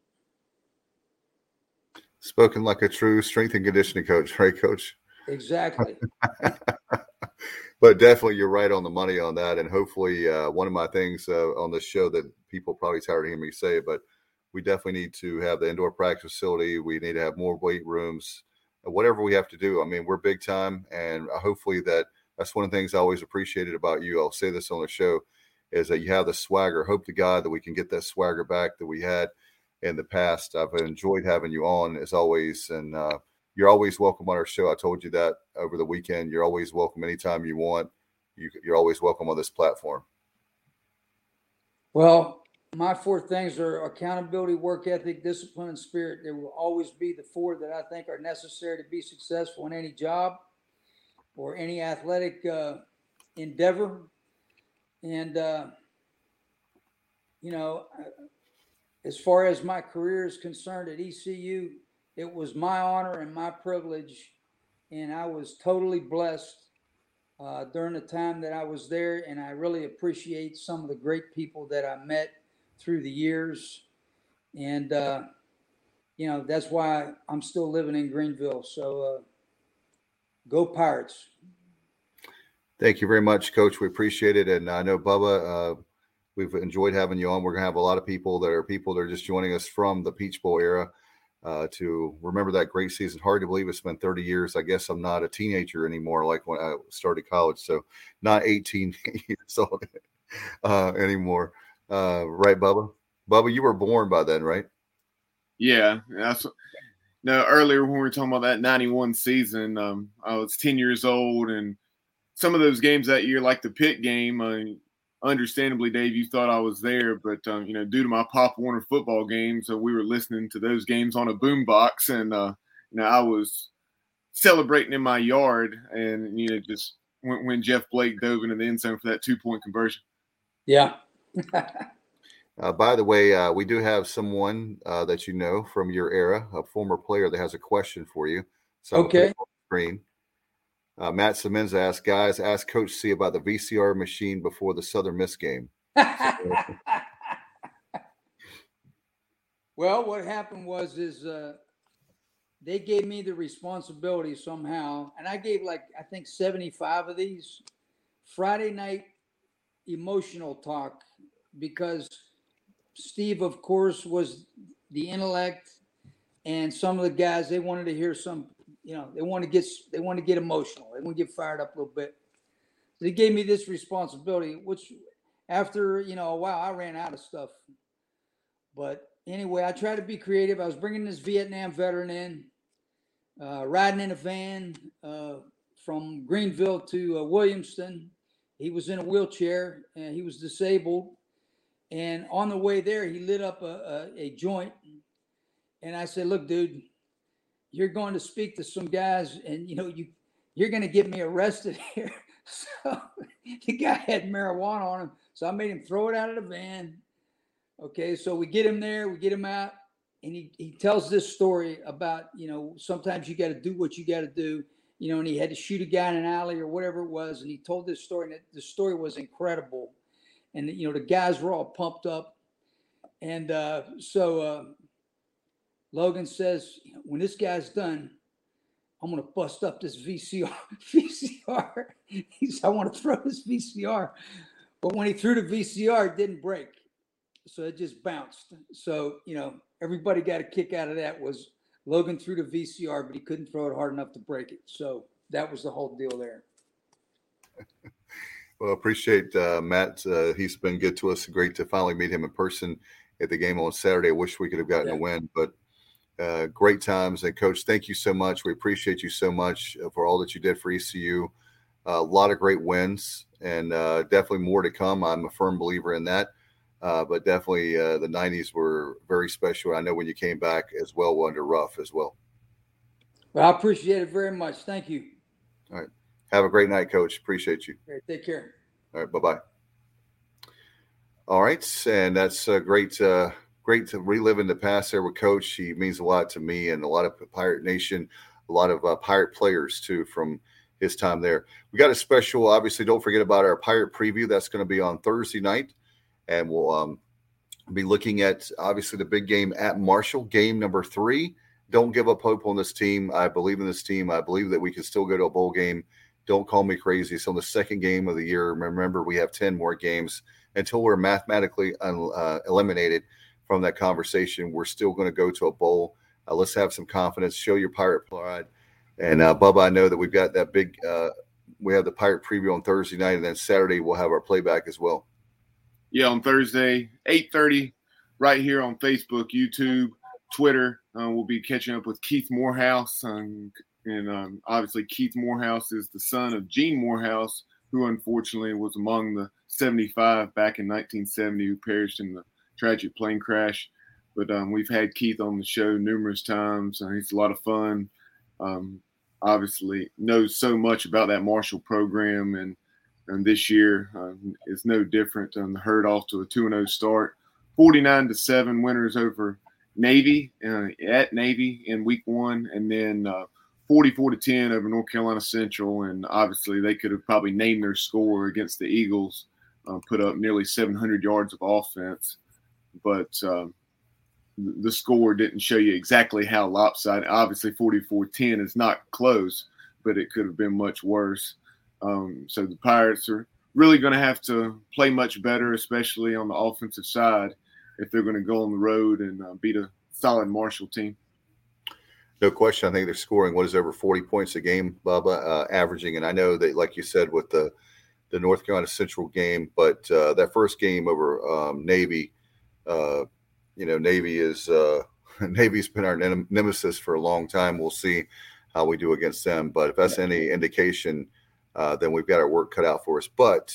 Spoken like a true strength and conditioning coach, right, Coach? Exactly. But definitely you're right on the money on that. And hopefully uh, one of my things uh, on this show that people probably tired of hearing me say, but we definitely need to have the indoor practice facility. We need to have more weight rooms. whatever we have to do. I mean, we're big time, and hopefully that that's one of the things I always appreciated about you. I'll say this on the show is that you have the swagger. Hope to God that we can get that swagger back that we had in the past. I've enjoyed having you on as always, and uh, you're always welcome on our show. I told you that over the weekend. You're always welcome anytime you want. You, you're always welcome on this platform. Well, my four things are accountability, work ethic, discipline, and spirit. There will always be the four that I think are necessary to be successful in any job or any athletic uh, endeavor. And, uh, you know, as far as my career is concerned at E C U, it was my honor and my privilege, and I was totally blessed uh, during the time that I was there. And I really appreciate some of the great people that I met through the years. And, uh, you know, that's why I'm still living in Greenville. So uh, go Pirates. Thank you very much, Coach. We appreciate it. And I know, Bubba, uh, we've enjoyed having you on. We're going to have a lot of people that are people that are just joining us from the Peach Bowl era uh, to remember that great season. Hard to believe it's been thirty years. I guess I'm not a teenager anymore like when I started college. So not eighteen years old uh, anymore. Uh, right, Bubba? Bubba, you were born by then, right? Yeah. That's, no, earlier when we were talking about that ninety-one season, um, I was ten years old, and some of those games that year, like the Pitt game, uh, understandably, Dave, you thought I was there, but um, you know, due to my Pop Warner football games, uh, we were listening to those games on a boombox, and uh, you know, I was celebrating in my yard, and you know, just when, when Jeff Blake dove into the end zone for that two-point conversion. Yeah. uh, by the way, uh, we do have someone uh, that you know from your era, a former player that has a question for you. So okay. On the screen. Uh, Matt Simmons asked, guys, ask Coach C about the V C R machine before the Southern Miss game. Well, what happened was is uh, they gave me the responsibility somehow, and I gave like, I think seventy-five of these Friday night emotional talk, because Steve, of course, was the intellect, and some of the guys, they wanted to hear some, you know, they want to get, they want to get emotional. They want to get fired up a little bit. So they gave me this responsibility, which after, you know, a while, I ran out of stuff. But anyway, I tried to be creative. I was bringing this Vietnam veteran in, uh, riding in a van uh, from Greenville to uh, Williamston. He was in a wheelchair and he was disabled. And on the way there, he lit up a, a, a joint. And I said, look, dude, you're going to speak to some guys and, you know, you, you're going to get me arrested here. So the guy had marijuana on him. So I made him throw it out of the van. Okay. So we get him there, we get him out, and he, he tells this story about, you know, sometimes you got to do what you got to do, you know, and he had to shoot a guy in an alley or whatever it was. And he told this story, and the story was incredible. And, you know, the guys were all pumped up. And uh, so uh, Logan says, when this guy's done, I'm going to bust up this V C R. V C R. He said, I want to throw this V C R. But when he threw the V C R, it didn't break. So it just bounced. So, you know, everybody got a kick out of that. Was Logan threw the V C R, but he couldn't throw it hard enough to break it. So that was the whole deal there. Well, appreciate uh, Matt. Uh, he's been good to us. Great to finally meet him in person at the game on Saturday. I wish we could have gotten yeah. a win, but uh, great times. And Coach, thank you so much. We appreciate you so much for all that you did for E C U. Uh, a lot of great wins, and uh, definitely more to come. I'm a firm believer in that. Uh, but definitely uh, the nineties were very special. I know when you came back as well under Ruff as well. Well, I appreciate it very much. Thank you. All right. Have a great night, Coach. Appreciate you. All right, take care. All right. Bye-bye. All right. And that's uh, great. Uh, great to relive in the past there with Coach. He means a lot to me and a lot of Pirate Nation, a lot of uh, Pirate players too from his time there. We got a special, obviously, don't forget about our Pirate preview. That's going to be on Thursday night. And we'll um, be looking at, obviously, the big game at Marshall, game number three. Don't give up hope on this team. I believe in this team. I believe that we can still go to a bowl game. Don't call me crazy. It's on the second game of the year. Remember, we have ten more games until we're mathematically un- uh, eliminated from that conversation. We're still going to go to a bowl. Uh, let's have some confidence. Show your Pirate pride. And uh, Bubba, I know that we've got that big. Uh, we have the Pirate preview on Thursday night, and then Saturday we'll have our playback as well. Yeah, on Thursday, eight thirty, right here on Facebook, YouTube, Twitter. Uh, we'll be catching up with Keith Morehouse. Um, and um, obviously Keith Morehouse is the son of Gene Morehouse, who unfortunately was among the seventy-five back in nineteen seventy who perished in the tragic plane crash. But um, we've had Keith on the show numerous times. Uh, he's a lot of fun. Um, obviously knows so much about that Marshall program. And, and this year uh, is no different. Um, the Herd off to a two and oh start. forty-nine to seven winners over Navy uh, at Navy in week one. And then uh, forty-four to ten over North Carolina Central. And obviously they could have probably named their score against the Eagles, uh, put up nearly seven hundred yards of offense. But um, the score didn't show you exactly how lopsided. Obviously forty-four ten is not close, but it could have been much worse. Um, so the Pirates are really going to have to play much better, especially on the offensive side, if they're going to go on the road and uh, beat a solid Marshall team. No question. I think they're scoring what is over forty points a game, Bubba, uh, averaging. And I know that, like you said, with the the North Carolina Central game, but uh, that first game over um, Navy, uh, you know, Navy is uh, Navy's been our nem- nemesis for a long time. We'll see how we do against them. But if that's any indication, uh, then we've got our work cut out for us. But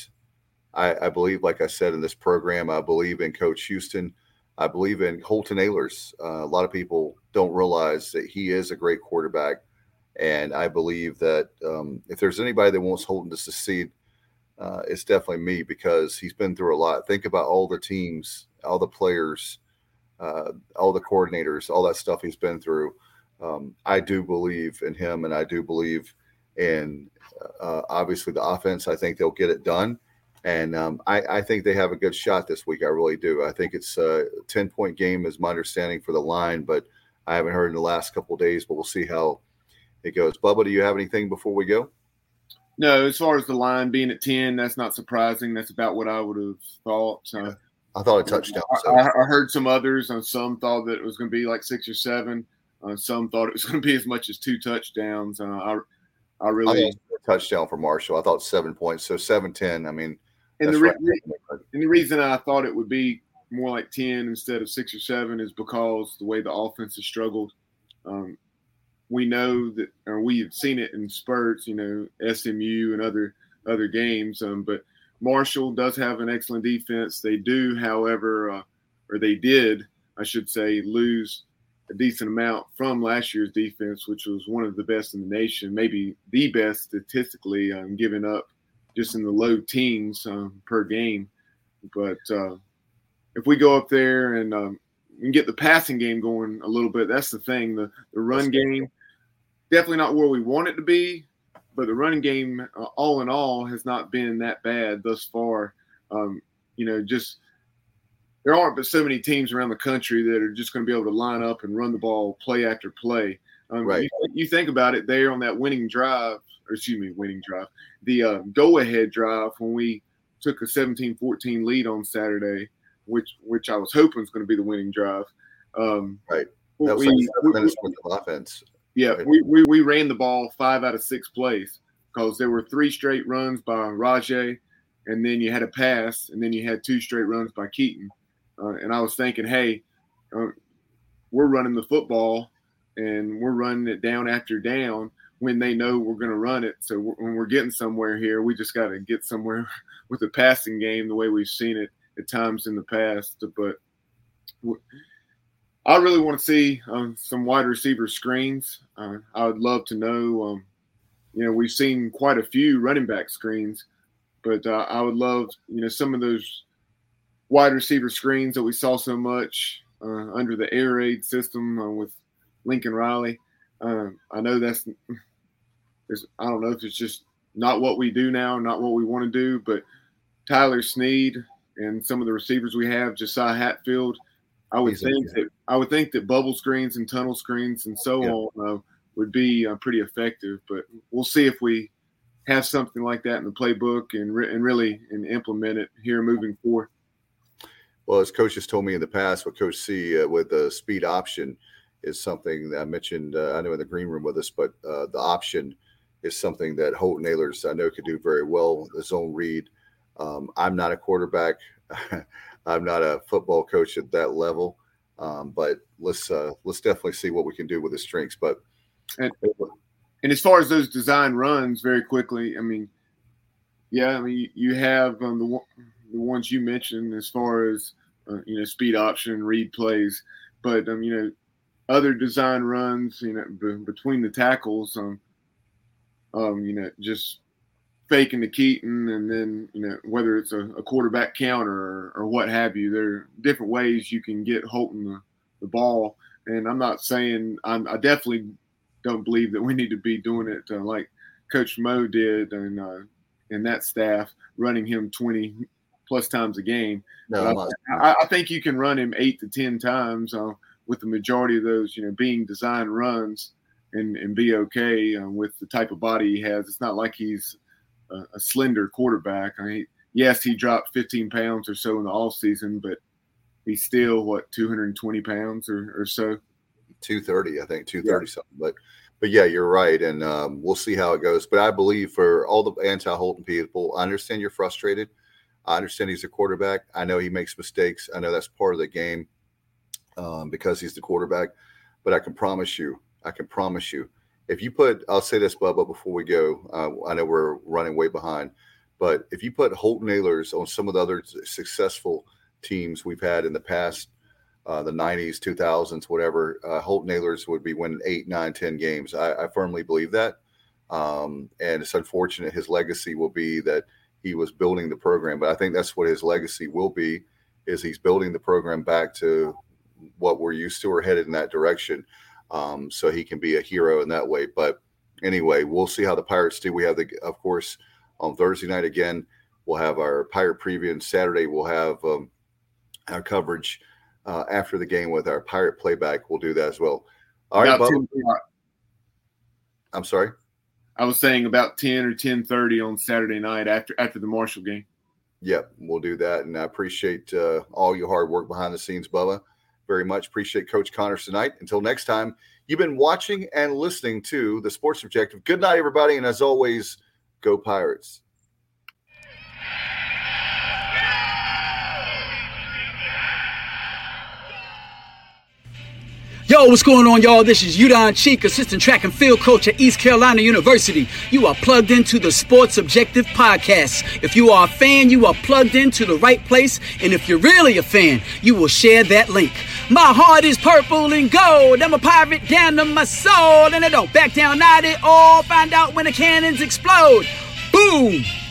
I, I believe, like I said in this program, I believe in Coach Houston. I believe in Holton Ahlers. Uh, a lot of people don't realize that he is a great quarterback. And I believe that um, if there's anybody that wants Holton to succeed, uh, it's definitely me, because he's been through a lot. Think about all the teams, all the players, uh, all the coordinators, all that stuff he's been through. Um, I do believe in him, and I do believe in uh, obviously the offense. I think they'll get it done. And um, I, I think they have a good shot this week. I really do. I think it's a ten-point game is my understanding for the line, but I haven't heard in the last couple of days, but we'll see how it goes. Bubba, do you have anything before we go? No, as far as the line being at ten, that's not surprising. That's about what I would have thought. Uh, I thought a touchdown. So. I, I heard some others, and some thought that it was going to be like six or seven. Uh, some thought it was going to be as much as two touchdowns. Uh, I, I really I touchdown for Marshall. I thought seven points, so seven ten. I mean, and the, re- right. and the reason I thought it would be more like ten instead of six or seven is because the way the offense has struggled. Um, we know that, or we've seen it in spurts, you know, S M U and other other games. Um, but Marshall does have an excellent defense. They do, however, uh, or they did, I should say, lose a decent amount from last year's defense, which was one of the best in the nation, maybe the best statistically, um, giving up just in the low teens um, per game. But uh, if we go up there and um, and get the passing game going a little bit, that's the thing. The, the run game, definitely not where we want it to be, but the running game, uh, all in all, has not been that bad thus far. Um, you know, just there aren't but so many teams around the country that are just going to be able to line up and run the ball play after play. Um, right. You, you think about it there on that winning drive, or excuse me, winning drive, the uh, go-ahead drive when we took a seventeen fourteen lead on Saturday, which which I was hoping was going to be the winning drive. Um, right. That was we, like seven we, minutes worth of offense. Yeah, right. we, we, we ran the ball five out of six plays because there were three straight runs by Rajay, and then you had a pass, and then you had two straight runs by Keaton. Uh, and I was thinking, hey, uh, we're running the football, and we're running it down after down when they know we're going to run it. So we're, when we're getting somewhere here, we just got to get somewhere with the passing game the way we've seen it at times in the past. But I really want to see um, some wide receiver screens. Uh, I would love to know, um, you know, we've seen quite a few running back screens, but uh, I would love, you know, some of those wide receiver screens that we saw so much uh, under the air raid system uh, with Lincoln Riley. Um, I know that's, I don't know if it's just not what we do now, not what we want to do, but Tyler Snead and some of the receivers we have, Josiah Hatfield, I would He's think that I would think that bubble screens and tunnel screens and so yeah. on uh, would be uh, pretty effective. But we'll see if we have something like that in the playbook and re- and really and implement it here moving forward. Well, as coaches told me in the past, with Coach C uh, with the speed option, is something that I mentioned. Uh, I know in the green room with us, but uh, the option is something that Holton Ahlers I know could do very well. The zone read. Um, I'm not a quarterback. I'm not a football coach at that level, um, but let's uh, let's definitely see what we can do with his strengths. But and, and as far as those design runs, very quickly, I mean, yeah, I mean you have um, the the ones you mentioned as far as uh, you know speed option, read plays, but um, you know other design runs, you know b- between the tackles, um, um, you know just. faking to Keaton, and then you know whether it's a, a quarterback counter or, or what have you, there are different ways you can get Holton the, the ball. And I'm not saying I'm, I definitely don't believe that we need to be doing it uh, like Coach Mo did and uh, and that staff running him twenty plus times a game. No, I, I, I think you can run him eight to ten times uh, with the majority of those, you know, being design runs and and be okay uh, with the type of body he has. It's not like he's A, a slender quarterback. I mean, yes, he dropped fifteen pounds or so in the off season, but he's still what two hundred twenty pounds or, or so. two thirty, I think two thirty yeah. something. But, but yeah, you're right, and um, we'll see how it goes. But I believe for all the anti-Holton people, I understand you're frustrated. I understand he's a quarterback. I know he makes mistakes. I know that's part of the game um, because he's the quarterback. But I can promise you, I can promise you. If you put, I'll say this, Bubba, before we go. Uh, I know we're running way behind, but if you put Holton Ahlers on some of the other successful teams we've had in the past, uh, the nineties, two thousands, whatever, uh, Holton Ahlers would be winning eight, nine, ten games. I, I firmly believe that. Um, and it's unfortunate his legacy will be that he was building the program, but I think that's what his legacy will be, is he's building the program back to what we're used to or headed in that direction. Um, so he can be a hero in that way. But anyway, we'll see how the Pirates do. We have the, of course, on Thursday night again, we'll have our Pirate preview, and Saturday we'll have um, our coverage uh, after the game with our Pirate playback. We'll do that as well. All right, Bubba. I'm sorry. I was saying about ten or ten thirty on Saturday night after after the Marshall game. Yep, we'll do that, and I appreciate uh, all your hard work behind the scenes, Bubba. Very much appreciate Coach Connors tonight. Until next time, you've been watching and listening to The Sports Objective. Good night, everybody, and as always, go Pirates. Yo, what's going on, y'all? This is Udon Cheek, assistant track and field coach at East Carolina University. You are plugged into the Sports Objective podcast. If you are a fan, you are plugged into the right place. And if you're really a fan, you will share that link. My heart is purple and gold. I'm a pirate down to my soul. And I don't back down, not at all. Find out when the cannons explode. Boom!